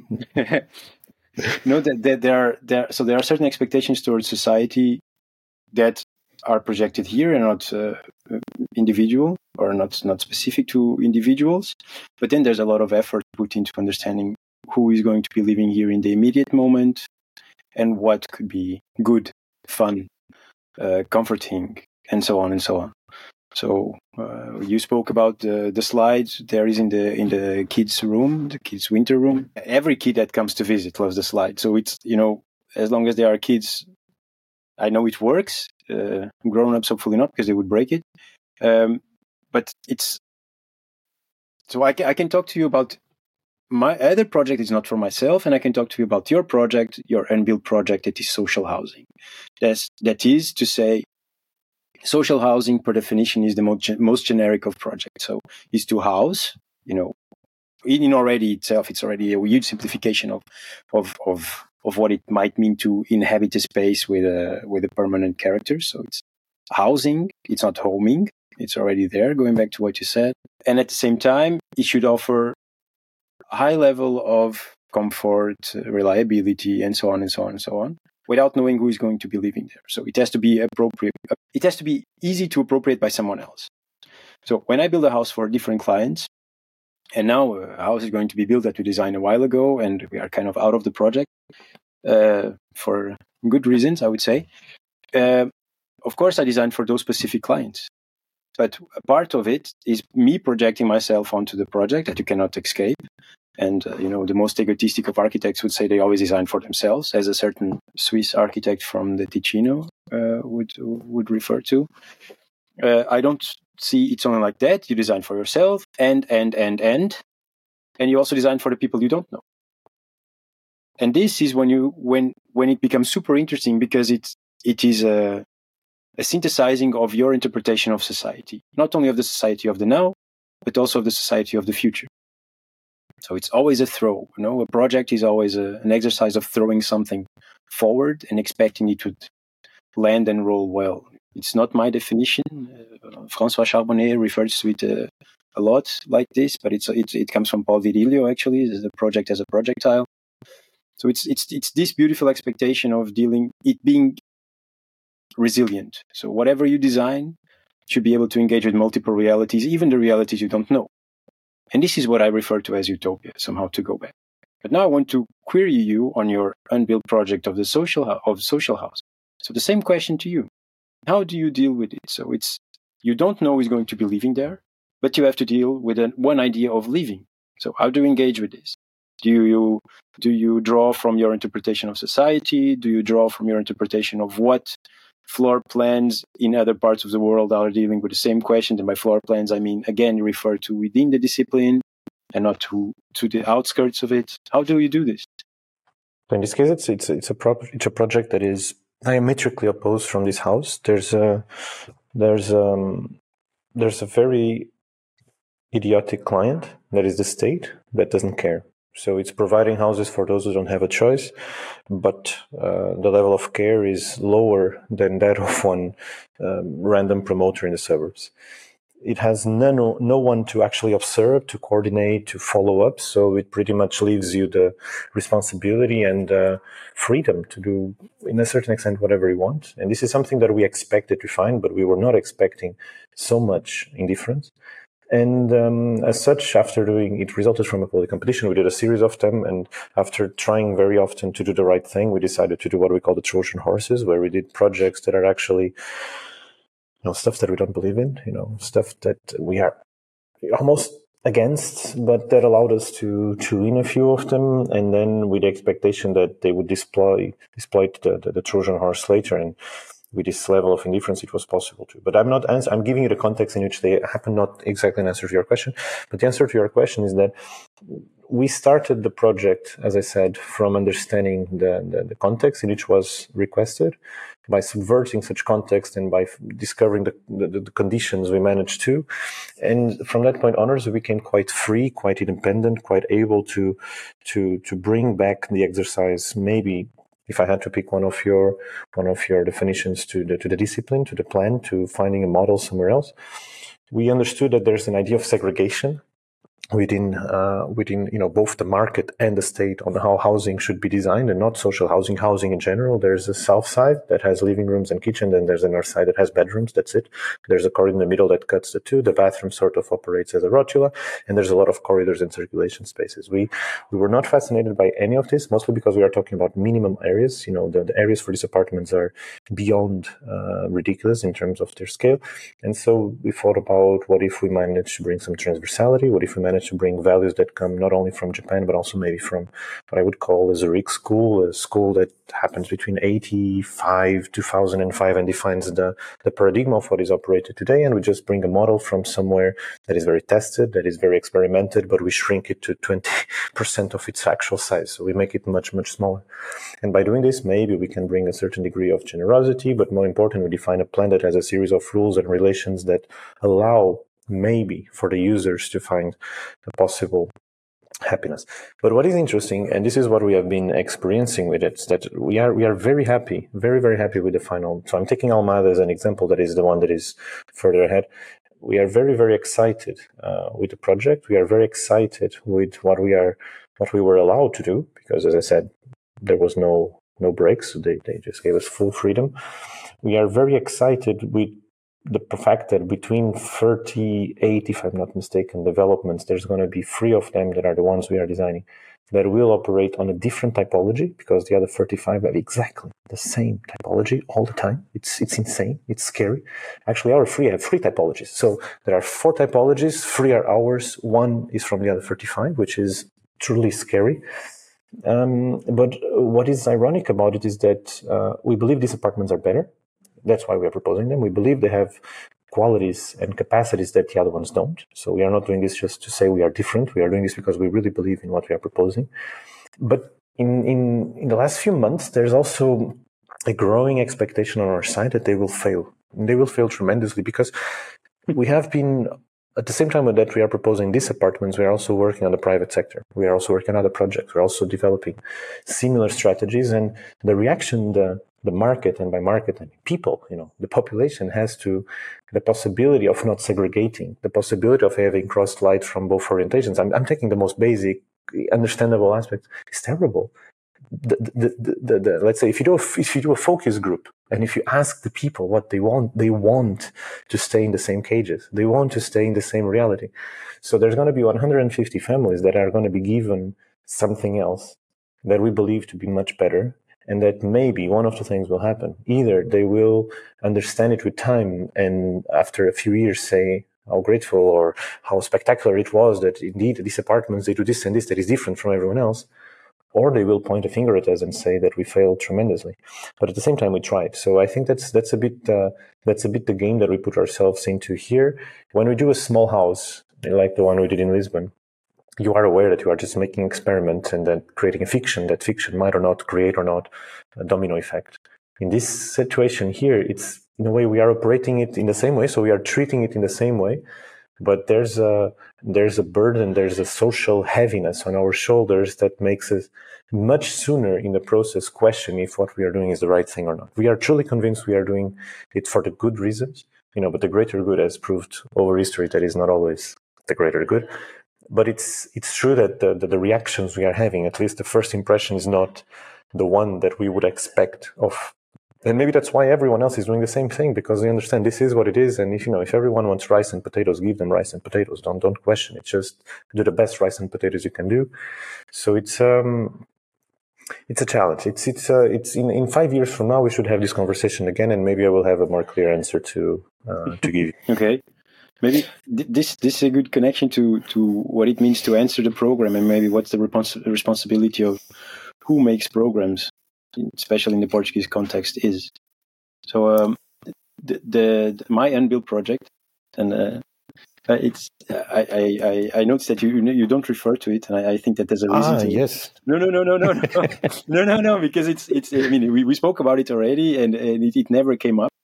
no, that, that there are there. So there are certain expectations towards society that are projected here and not uh, individual, or not not specific to individuals. But then there's a lot of effort put into understanding who is going to be living here in the immediate moment, and what could be good, fun, uh, comforting, and so on and so on. So uh, you spoke about the, the slides. There is in the in the kids' room, the kids' winter room. Every kid that comes to visit loves the slide. So it's, you know, as long as there are kids, I know it works. Uh, grown-ups hopefully not, because they would break it. Um, but it's so I can, I can talk to you about my other project. Is not for myself, and I can talk to you about your project, your unbuilt project that is social housing. That's that is to say, social housing, per definition, is the most, most generic of projects. So it's to house, you know, in already itself, it's already a huge simplification of, of, of, of what it might mean to inhabit a space with a, with a permanent character. So it's housing, it's not homing, it's already there, going back to what you said. And at the same time, it should offer a high level of comfort, reliability, and so on and so on and so on, without knowing who is going to be living there. So it has to be appropriate. It has to be easy to appropriate by someone else. So when I build a house for different clients, and now a house is going to be built that we designed a while ago, and we are kind of out of the project uh, for good reasons, I would say. Uh, of course, I designed for those specific clients. But a part of it is me projecting myself onto the project that you cannot escape. And, uh, you know, the most egotistic of architects would say they always design for themselves, as a certain Swiss architect from the Ticino uh, would would refer to. Uh, I don't see it something like that. You design for yourself, and, and, and, and. And you also design for the people you don't know. And this is when you when when it becomes super interesting, because it, it is a, a synthesizing of your interpretation of society. Not only of the society of the now, but also of the society of the future. So it's always a throw, you know, a project is always a, an exercise of throwing something forward and expecting it to land and roll well. It's not my definition. Uh, François Charbonnet refers to it uh, a lot like this, but it's, it's it comes from Paul Virilio, actually, the project as a projectile. So it's it's it's this beautiful expectation of dealing it being resilient. So whatever you design should be able to engage with multiple realities, even the realities you don't know. And this is what I refer to as utopia, somehow to go back. But now I want to query you on your unbuilt project of the social of social house. So the same question to you: how do you deal with it? So it's you don't know who's going to be living there, but you have to deal with an, one idea of living. So how do you engage with this? Do you do you draw from your interpretation of society? Do you draw from your interpretation of what floor plans in other parts of the world are dealing with the same question? And by floor plans, I mean, again, you refer to within the discipline and not to, to the outskirts of it. How do you do this? In this case, it's it's it's a pro- it's a project that is diametrically opposed from this house. There's a there's um there's a very idiotic client that is the state that doesn't care. So it's providing houses for those who don't have a choice, but uh, the level of care is lower than that of one um, random promoter in the suburbs. It has no, no one to actually observe, to coordinate, to follow up. So it pretty much leaves you the responsibility and uh, freedom to do, in a certain extent, whatever you want. And this is something that we expected to find, but we were not expecting so much indifference. And um, as such, after doing, it resulted from a quality competition. We did a series of them, and after trying very often to do the right thing, we decided to do what we call the Trojan horses, where we did projects that are actually, you know, stuff that we don't believe in, you know, stuff that we are almost against, but that allowed us to to win a few of them, and then with the expectation that they would deploy deploy the, the, the Trojan horse later, and with this level of indifference, it was possible to. But I'm not ans- I'm giving you the context in which they happen, not exactly an answer to your question. But the answer to your question is that we started the project, as I said, from understanding the, the, the context in which was requested. By subverting such context and by f- discovering the, the, the conditions, we managed to. And from that point onwards, we became quite free, quite independent, quite able to to to bring back the exercise, maybe, if I had to pick one of your one of your definitions, to the to the discipline, to the plan, to finding a model somewhere else. We understood that there's an idea of segregation within uh, within you know both the market and the state on how housing should be designed, and not social housing, housing in general. There's a south side that has living rooms and kitchen, then there's a north side that has bedrooms. That's it. There's a corridor in the middle that cuts the two. The bathroom sort of operates as a rotula, and there's a lot of corridors and circulation spaces. We we were not fascinated by any of this, mostly because we are talking about minimum areas. You know, the, the areas for these apartments are beyond uh, ridiculous in terms of their scale, and so we thought about what if we managed to bring some transversality, what if we managed to bring values that come not only from Japan, but also maybe from what I would call a Zurich school, a school that happens between eighty-five, two thousand five, and defines the, the paradigm of what is operated today. And we just bring a model from somewhere that is very tested, that is very experimented, but we shrink it to twenty percent of its actual size. So we make it much, much smaller. And by doing this, maybe we can bring a certain degree of generosity, but more important, we define a plan that has a series of rules and relations that allow maybe for the users to find the possible happiness. But what is interesting, and this is what we have been experiencing with it, is that we are we are very happy, very, very happy with the final. So I'm taking Almada as an example, that is the one that is further ahead. We are very, very excited uh, with the project. We are very excited with what we are, what we were allowed to do, because as I said, there was no no breaks. So they, they just gave us full freedom. We are very excited with the fact that between thirty-eight, if I'm not mistaken, developments, there's going to be three of them that are the ones we are designing that will operate on a different typology, because the other thirty-five have exactly the same typology all the time. It's it's insane. It's scary. Actually, our three have three typologies. So there are four typologies. Three are ours. One is from the other thirty-five, which is truly scary. Um, but what is ironic about it is that uh, we believe these apartments are better. That's why we are proposing them. We believe they have qualities and capacities that the other ones don't. So we are not doing this just to say we are different. We are doing this because we really believe in what we are proposing. But in, in, in the last few months, there's also a growing expectation on our side that they will fail. And they will fail tremendously, because we have been, at the same time that we are proposing these apartments, we are also working on the private sector. We are also working on other projects. We're also developing similar strategies. And the reaction, the the market, and by market, I mean people, you know, the population has to, the possibility of not segregating, the possibility of having crossed light from both orientations. I'm, I'm taking the most basic, understandable aspects. It's terrible. the, the, the, the, the, let's say if you do a, if you do a focus group, and if you ask the people what they want, they want to stay in the same cages. They want to stay in the same reality. So there's going to be one hundred fifty families that are going to be given something else that we believe to be much better. And that maybe one of two things will happen. Either they will understand it with time and after a few years say how grateful or how spectacular it was that indeed these apartments, they do this and this that is different from everyone else. Or they will point a finger at us and say that we failed tremendously. But at the same time, we tried. So I think that's that's a bit uh, that's a bit the game that we put ourselves into here. When we do a small house, like the one we did in Lisbon, you are aware that you are just making experiments and then creating a fiction. That fiction might or not create or not a domino effect. In this situation here, it's in a way we are operating it in the same way. So we are treating it in the same way. But there's a there's a burden, there's a social heaviness on our shoulders that makes us much sooner in the process question if what we are doing is the right thing or not. We are truly convinced we are doing it for the good reasons, you know, but the greater good has proved over history that is not always the greater good. But it's it's true that the, the, the reactions we are having, at least the first impression, is not the one that we would expect of. And maybe that's why everyone else is doing the same thing, because they understand this is what it is. And if you know, if everyone wants rice and potatoes, give them rice and potatoes. Don't don't question it. Just do the best rice and potatoes you can do. So it's um, it's a challenge. It's it's uh, it's in, in five years from now we should have this conversation again, and maybe I will have a more clear answer to uh, to give you. Okay, maybe th- this this is a good connection to to what it means to answer the program, and maybe what's the respons- responsibility of who makes programs, especially in the Portuguese context, is. So um, the, the, the my Unbuilt project, and uh, it's I, I, I, I noticed that you you don't refer to it, and I, I think that there's a reason. Ah, to yes. No, no, no, no, no, no, no, no, no, because it's it's. I mean, we, we spoke about it already, and, and it, it never came up.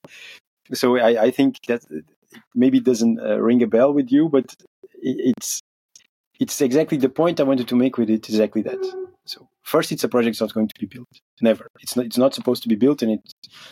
So I, I think that maybe it doesn't uh, ring a bell with you, but it, it's it's exactly the point I wanted to make with it. Exactly that. So first, it's a project that's not going to be built. Never. It's not. It's not supposed to be built, and it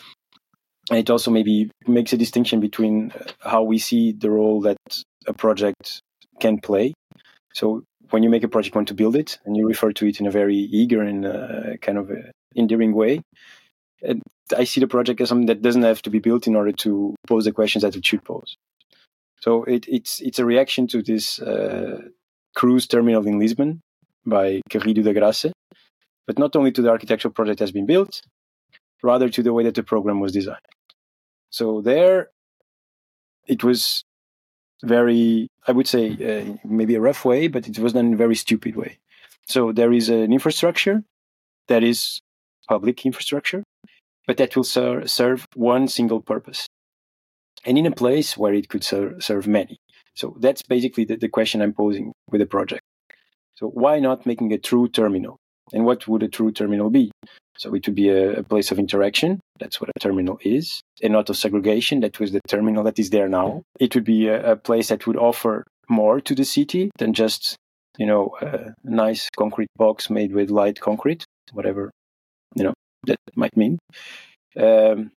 and it also maybe makes a distinction between how we see the role that a project can play. So when you make a project, you want to build it, and you refer to it in a very eager and uh, kind of a endearing way. And I see the project as something that doesn't have to be built in order to pose the questions that it should pose. So it, it's it's a reaction to this uh, cruise terminal in Lisbon by Carrilho da Graça, but not only to the architectural project that's been built, rather to the way that the program was designed. So there, it was very, I would say, uh, maybe a rough way, but it was done in a very stupid way. So there is an infrastructure that is public infrastructure, but that will ser- serve one single purpose, and in a place where it could ser- serve many. So that's basically the, the question I'm posing with the project. So why not making a true terminal? And what would a true terminal be? So it would be a, a place of interaction. That's what a terminal is. And not of segregation. That was the terminal that is there now. It would be a, a place that would offer more to the city than just, you know, a nice concrete box made with light concrete, whatever, you know, that might mean. Um,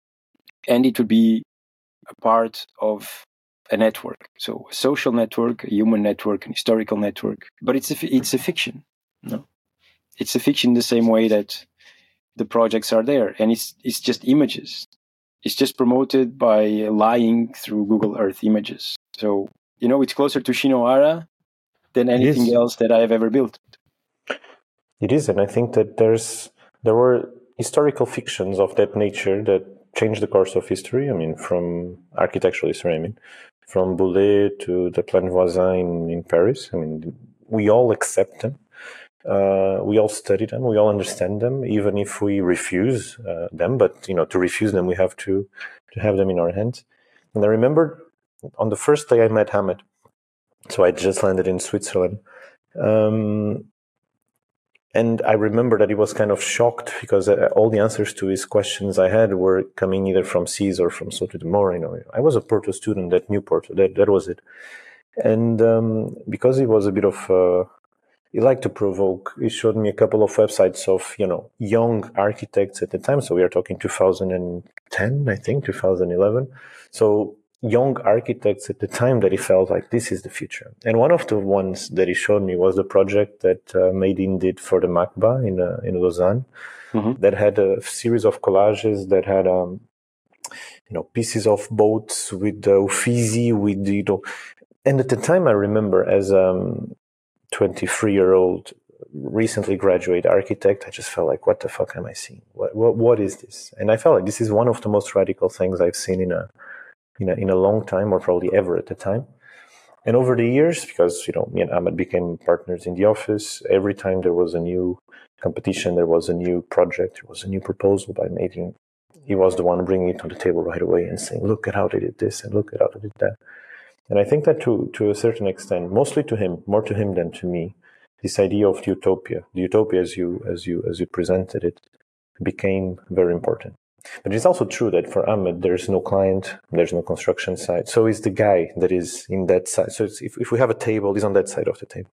and it would be a part of a network. So a social network, a human network, an historical network. But it's a, it's a fiction. No, it's a fiction in the same way that the projects are there, and it's it's just images. It's just promoted by lying through Google Earth images. So, you know, it's closer to Shinohara than anything else that I have ever built. It is, and I think that there's there were historical fictions of that nature that changed the course of history. I mean, from architectural history, I mean, from Boulez to the Plan Voisin in, in Paris. I mean, we all accept them. Uh, we all study them, we all understand them, even if we refuse uh, them. But, you know, to refuse them, we have to, to have them in our hands. And I remember on the first day I met Hamed, so I just landed in Switzerland. Um, and I remember that he was kind of shocked because uh, all the answers to his questions I had were coming either from C I S or from Soto de Mora. You know, I was a Porto student at New Porto, that, that was it. And um, because he was a bit of... Uh, He liked to provoke. He showed me a couple of websites of, you know, young architects at the time. So we are talking two thousand ten, I think, two thousand eleven. So young architects at the time that he felt like this is the future. And one of the ones that he showed me was the project that uh, Made In did for the MACBA in uh, in Lausanne, mm-hmm. that had a series of collages that had um, you know pieces of boats with the Uffizi, with the, you know, and at the time I remember as a um, twenty-three year old recently graduate architect, I just felt like, what the fuck am I seeing? What what what is this? And I felt like this is one of the most radical things I've seen in a in a, in a long time, or probably ever at the time. And over the years, because, you know, me and Ahmed became partners in the office, every time there was a new competition, there was a new project, there was a new proposal by Made In, he was the one bringing it on the table right away and saying, look at how they did this and look at how they did that. And I think that to, to a certain extent, mostly to him, more to him than to me, this idea of the utopia, the utopia as you, as you, as you presented it, became very important. But it's also true that for Ahmed, there's no client, there's no construction site. So it's the guy that is in that side. So it's, if, if we have a table, he's on that side of the table.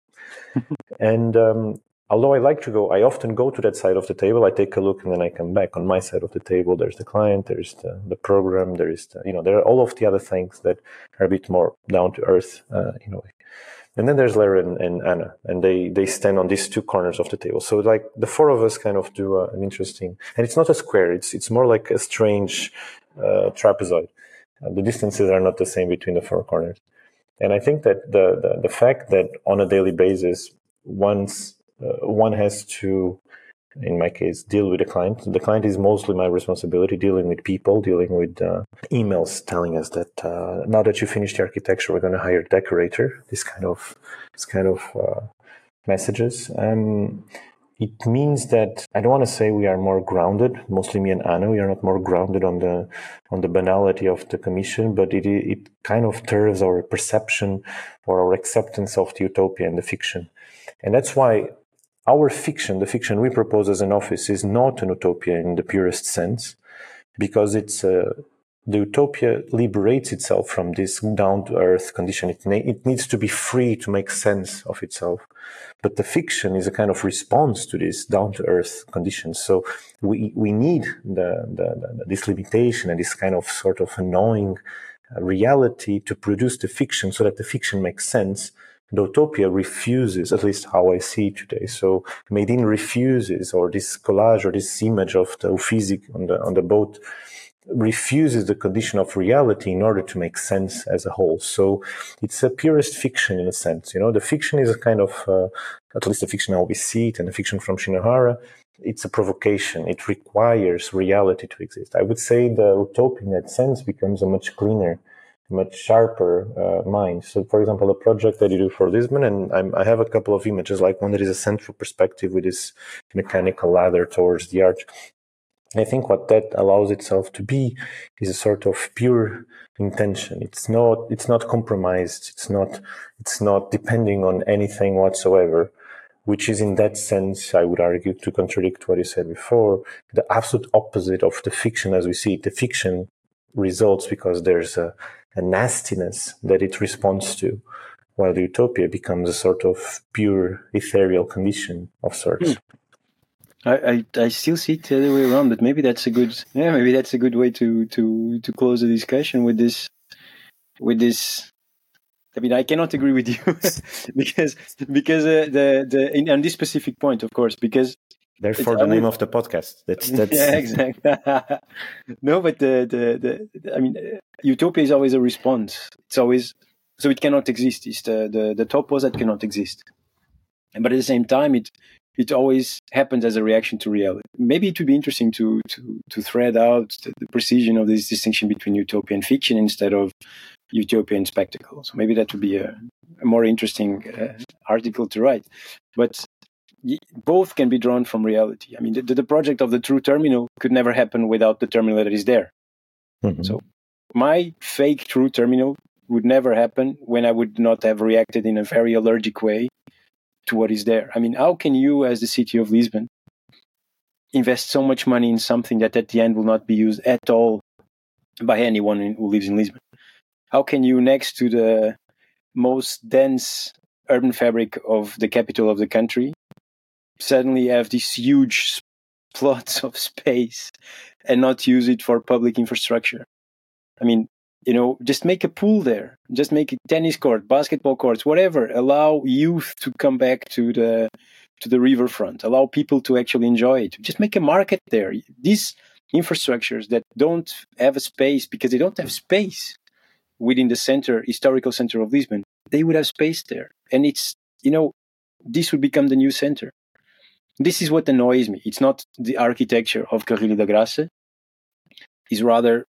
And um, although I like to go, I often go to that side of the table. I take a look and then I come back. On my side of the table, there's the client, there's the, the program, there is the, you know, there are all of the other things that are a bit more down to earth, uh, you know. And then there's Larry and, and Anna, and they, they stand on these two corners of the table. So like the four of us kind of do uh, an interesting, and it's not a square, it's it's more like a strange uh, trapezoid. Uh, the distances are not the same between the four corners. And I think that the, the, the fact that on a daily basis, once uh, one has to, in my case, deal with the client. The client is mostly my responsibility, dealing with people, dealing with uh, emails telling us that uh, now that you finished the architecture, we're going to hire a decorator. This kind of, this kind of uh, messages. Um, it means that I don't want to say we are more grounded. Mostly me and Anna, we are not more grounded on the on the banality of the commission, but it it kind of turns our perception or our acceptance of the utopia and the fiction, and that's why. Our fiction, the fiction we propose as an office, is not an utopia in the purest sense, because it's uh, the utopia liberates itself from this down-to-earth condition. It, na- it needs to be free to make sense of itself. But the fiction is a kind of response to this down-to-earth condition. So we we need the, the, the this limitation and this kind of sort of annoying reality to produce the fiction so that the fiction makes sense. The utopia refuses, at least how I see it today. So Made In refuses, or this collage or this image of the Uffizi on the on the boat refuses the condition of reality in order to make sense as a whole. So it's a purest fiction in a sense. You know, the fiction is a kind of, uh, at least the fiction how we see it, and the fiction from Shinohara, it's a provocation. It requires reality to exist. I would say the utopia in that sense becomes a much cleaner, much sharper uh, mind. So, for example, a project that you do for Lisbon, and I'm, I have a couple of images, like one that is a central perspective with this mechanical ladder towards the arch. I think what that allows itself to be is a sort of pure intention. It's not, it's not compromised. It's not, it's not depending on anything whatsoever, which is in that sense, I would argue, to contradict what you said before, the absolute opposite of the fiction as we see it. The fiction results because there's a a nastiness that it responds to, while the utopia becomes a sort of pure ethereal condition of sorts. Hmm. I, I, I still see it the other way around, but maybe that's a good yeah maybe that's a good way to, to, to close the discussion with this with this. I mean, I cannot agree with you because because uh, the the in, on this specific point, of course, because. Therefore, the name of the podcast. That's that's yeah, exactly. No, but the, the the I mean, utopia is always a response. It's always so it cannot exist. It's the the the topos that cannot exist. But at the same time, it it always happens as a reaction to reality. Maybe it would be interesting to to to thread out the, the precision of this distinction between utopia and fiction instead of utopia and spectacle. So maybe that would be a, a more interesting uh, article to write. But both can be drawn from reality. I mean, the, the project of the true terminal could never happen without the terminal that is there. Mm-hmm. So my fake true terminal would never happen when I would not have reacted in a very allergic way to what is there. I mean, how can you, as the city of Lisbon, invest so much money in something that at the end will not be used at all by anyone in, who lives in Lisbon? How can you, next to the most dense urban fabric of the capital of the country, suddenly have these huge plots of space and not use it for public infrastructure? I mean, you know, just make a pool there, just make a tennis court, basketball courts, whatever. Allow youth to come back to the to the riverfront. Allow people to actually enjoy it. Just make a market there. These infrastructures that don't have a space because they don't have space within the center, historical center of Lisbon, they would have space there. And it's, you know, this would become the new center. This is what annoys me. It's not the architecture of Carrilho da Graça. It's rather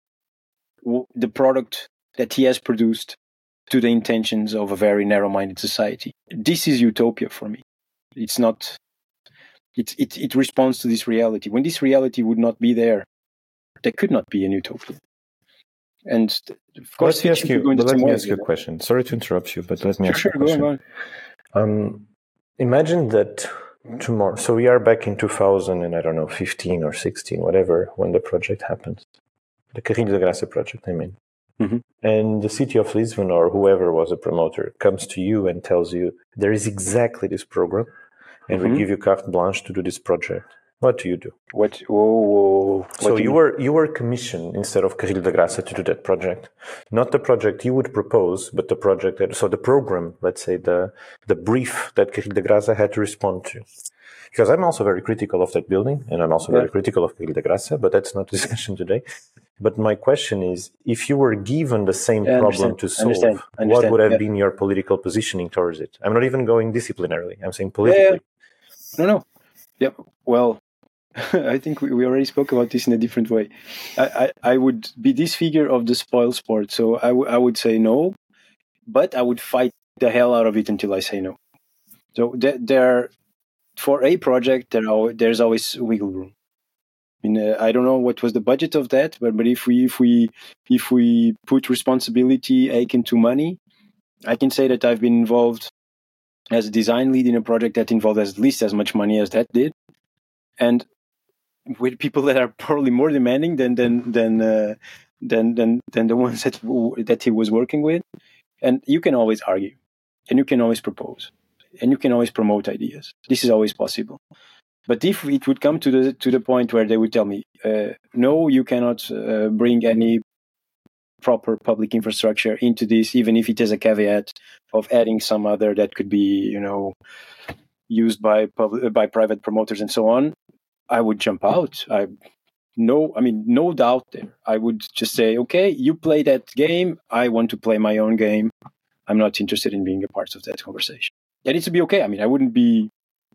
the product that he has produced to the intentions of a very narrow-minded society. This is utopia for me. It's not, it, it, it responds to this reality. When this reality would not be there, there could not be an utopia. And of course, let me ask you, but let me ask you a question. Sorry to interrupt you, but let me sure, ask sure, you a question. Go on, go on. Um, imagine that tomorrow, so we are back in two thousand and I don't know, fifteen or sixteen, whatever, when the project happens. The Carrilho da Graça project, I mean. Mm-hmm. And the city of Lisbon or whoever was a promoter comes to you and tells you there is exactly this program and mm-hmm. we give you carte blanche to do this project. What do you do? What? Whoa, whoa. What so you, you were you were commissioned instead of Carrilho da Graça to do that project, not the project you would propose, but the project that, so the program, let's say the the brief that Carrilho da Graça had to respond to. Because I'm also very critical of that building, and I'm also yeah. very critical of Carrilho da Graça, but that's not the discussion today. But my question is, if you were given the same yeah, problem to solve, understand. Understand. what would have yeah. been your political positioning towards it? I'm not even going disciplinarily. I'm saying politically. Yeah, yeah. No, no. Yeah. Well, I think we, we already spoke about this in a different way. I, I, I would be this figure of the spoil sport. So I, w- I would say no, but I would fight the hell out of it until I say no. So th- there, for a project, there are, there's always wiggle room. I mean, uh, I don't know what was the budget of that, but but if we if we if we put responsibility akin to money, I can say that I've been involved as a design lead in a project that involved at least as much money as that did, and with people that are probably more demanding than than than uh, than, than than the ones that that he was working with. And you can always argue, and you can always propose, and you can always promote ideas. This is always possible. But if it would come to the to the point where they would tell me, uh, no, you cannot uh, bring any proper public infrastructure into this, even if it has a caveat of adding some other that could be, you know, used by public, by private promoters and so on, I would jump out. I no, I mean, no doubt there. I would just say, okay, you play that game. I want to play my own game. I'm not interested in being a part of that conversation. That needs to be okay. I mean, I wouldn't be.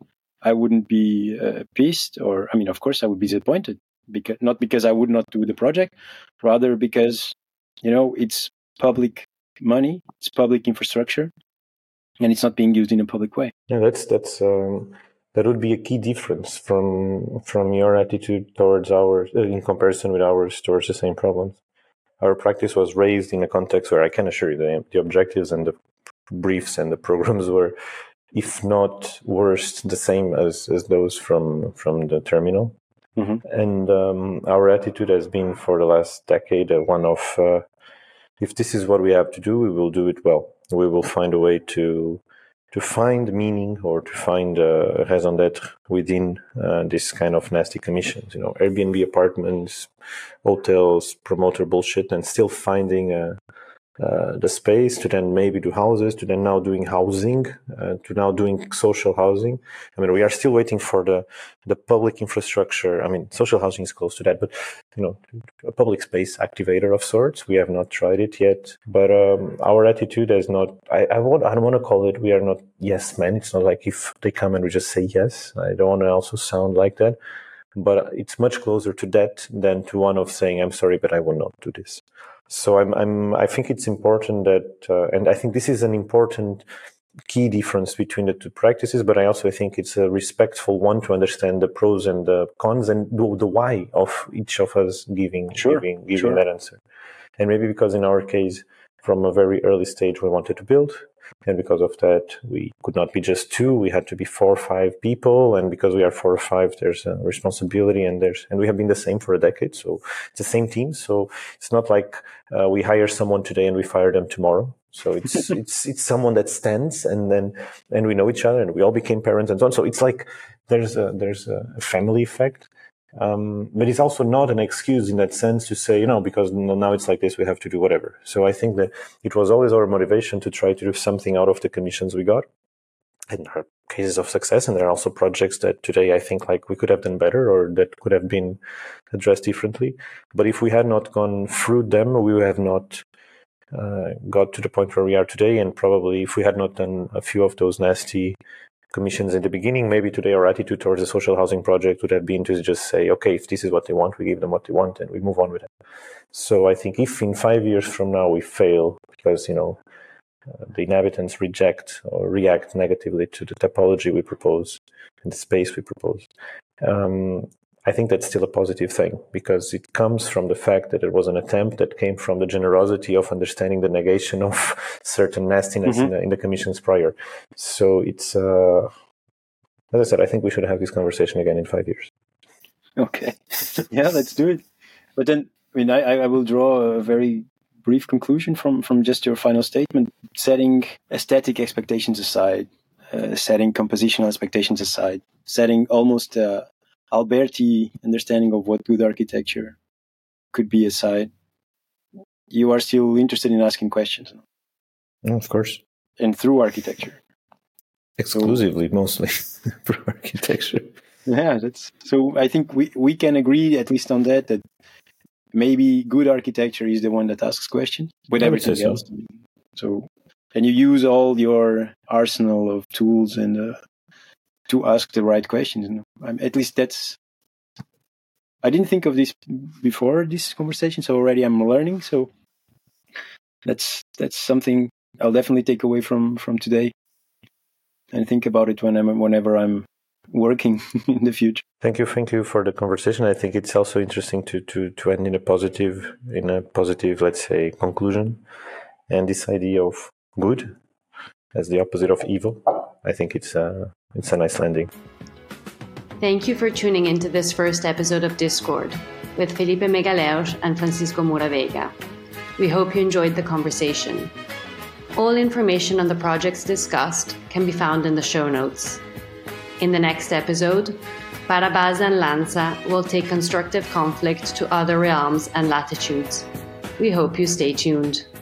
I wouldn't be uh, pissed, or I mean, of course, I would be disappointed, because not because I would not do the project, rather because, you know, it's public money, it's public infrastructure, and it's not being used in a public way. Yeah, that's that's um, that would be a key difference from from your attitude towards ours uh, in comparison with ours towards the same problems. Our practice was raised in a context where I can assure you the the objectives and the briefs and the programs were, if not worse, the same as, as those from from the terminal. Mm-hmm. And um, our attitude has been for the last decade uh, one of, uh, if this is what we have to do, we will do it well. We will find a way to to find meaning or to find a raison d'être within uh, this kind of nasty commissions. You know, Airbnb apartments, hotels, promoter bullshit, and still finding a Uh, the space to then maybe do houses, to then now doing housing, uh, to now doing social housing. I mean, we are still waiting for the, the public infrastructure. I mean, social housing is close to that, but, you know, a public space activator of sorts. We have not tried it yet, but um, our attitude is not, I, I, won't, I don't want to call it, we are not yes men. It's not like if they come and we just say yes. I don't want to also sound like that, but it's much closer to that than to one of saying, I'm sorry, but I will not do this. So I'm, I'm, I think it's important that, uh, and I think this is an important key difference between the two practices, but I also think it's a respectful one to understand the pros and the cons and the, the why of each of us giving, sure, giving, giving sure. that answer. And maybe because in our case, from a very early stage, we wanted to build. And because of that, we could not be just two. We had to be four or five people. And because we are four or five, there's a responsibility, and there's, and we have been the same for a decade. So it's the same team. So it's not like uh, we hire someone today and we fire them tomorrow. So it's, it's, it's someone that stands, and then, and we know each other, and we all became parents and so on. So it's like there's a, there's a family effect. Um, but it's also not an excuse in that sense to say, you know, because now it's like this, we have to do whatever. So I think that it was always our motivation to try to do something out of the commissions we got. And there are cases of success, and there are also projects that today I think like we could have done better or that could have been addressed differently. But if we had not gone through them, we would have not uh, got to the point where we are today. And probably if we had not done a few of those nasty commissions in the beginning, maybe today our attitude towards the social housing project would have been to just say, okay, if this is what they want, we give them what they want and we move on with it. So I think if in five years from now we fail because, you know, uh, the inhabitants reject or react negatively to the typology we propose and the space we propose, um, I think that's still a positive thing because it comes from the fact that it was an attempt that came from the generosity of understanding the negation of certain nastiness mm-hmm. in, the, in the commissions prior. So it's, uh, as I said, I think we should have this conversation again in five years. Okay. Yeah, let's do it. But then, I mean, I, I will draw a very brief conclusion from, from just your final statement, setting aesthetic expectations aside, uh, setting compositional expectations aside, setting almost uh, Alberti understanding of what good architecture could be aside. You are still interested in asking questions. Of course. And through architecture. Exclusively, so, mostly through architecture. Yeah, that's so I think we, we can agree at least on that, that maybe good architecture is the one that asks questions with everything so. else. So, and you use all your arsenal of tools and uh, to ask the right questions. Um, at least that's, I didn't think of this before this conversation, so already I'm learning. So that's that's something I'll definitely take away from, from today and think about it when I'm, whenever I'm working in the future. Thank you, thank you for the conversation. I think it's also interesting to to to end in a positive, in a positive, let's say, conclusion. And this idea of good as the opposite of evil, I think it's a it's a nice landing. Thank you for tuning into this first episode of Discord with Felipe Megaleuch and Francisco Muravega. We hope you enjoyed the conversation. All information on the projects discussed can be found in the show notes. In the next episode, Parabaza and Lanza will take constructive conflict to other realms and latitudes. We hope you stay tuned.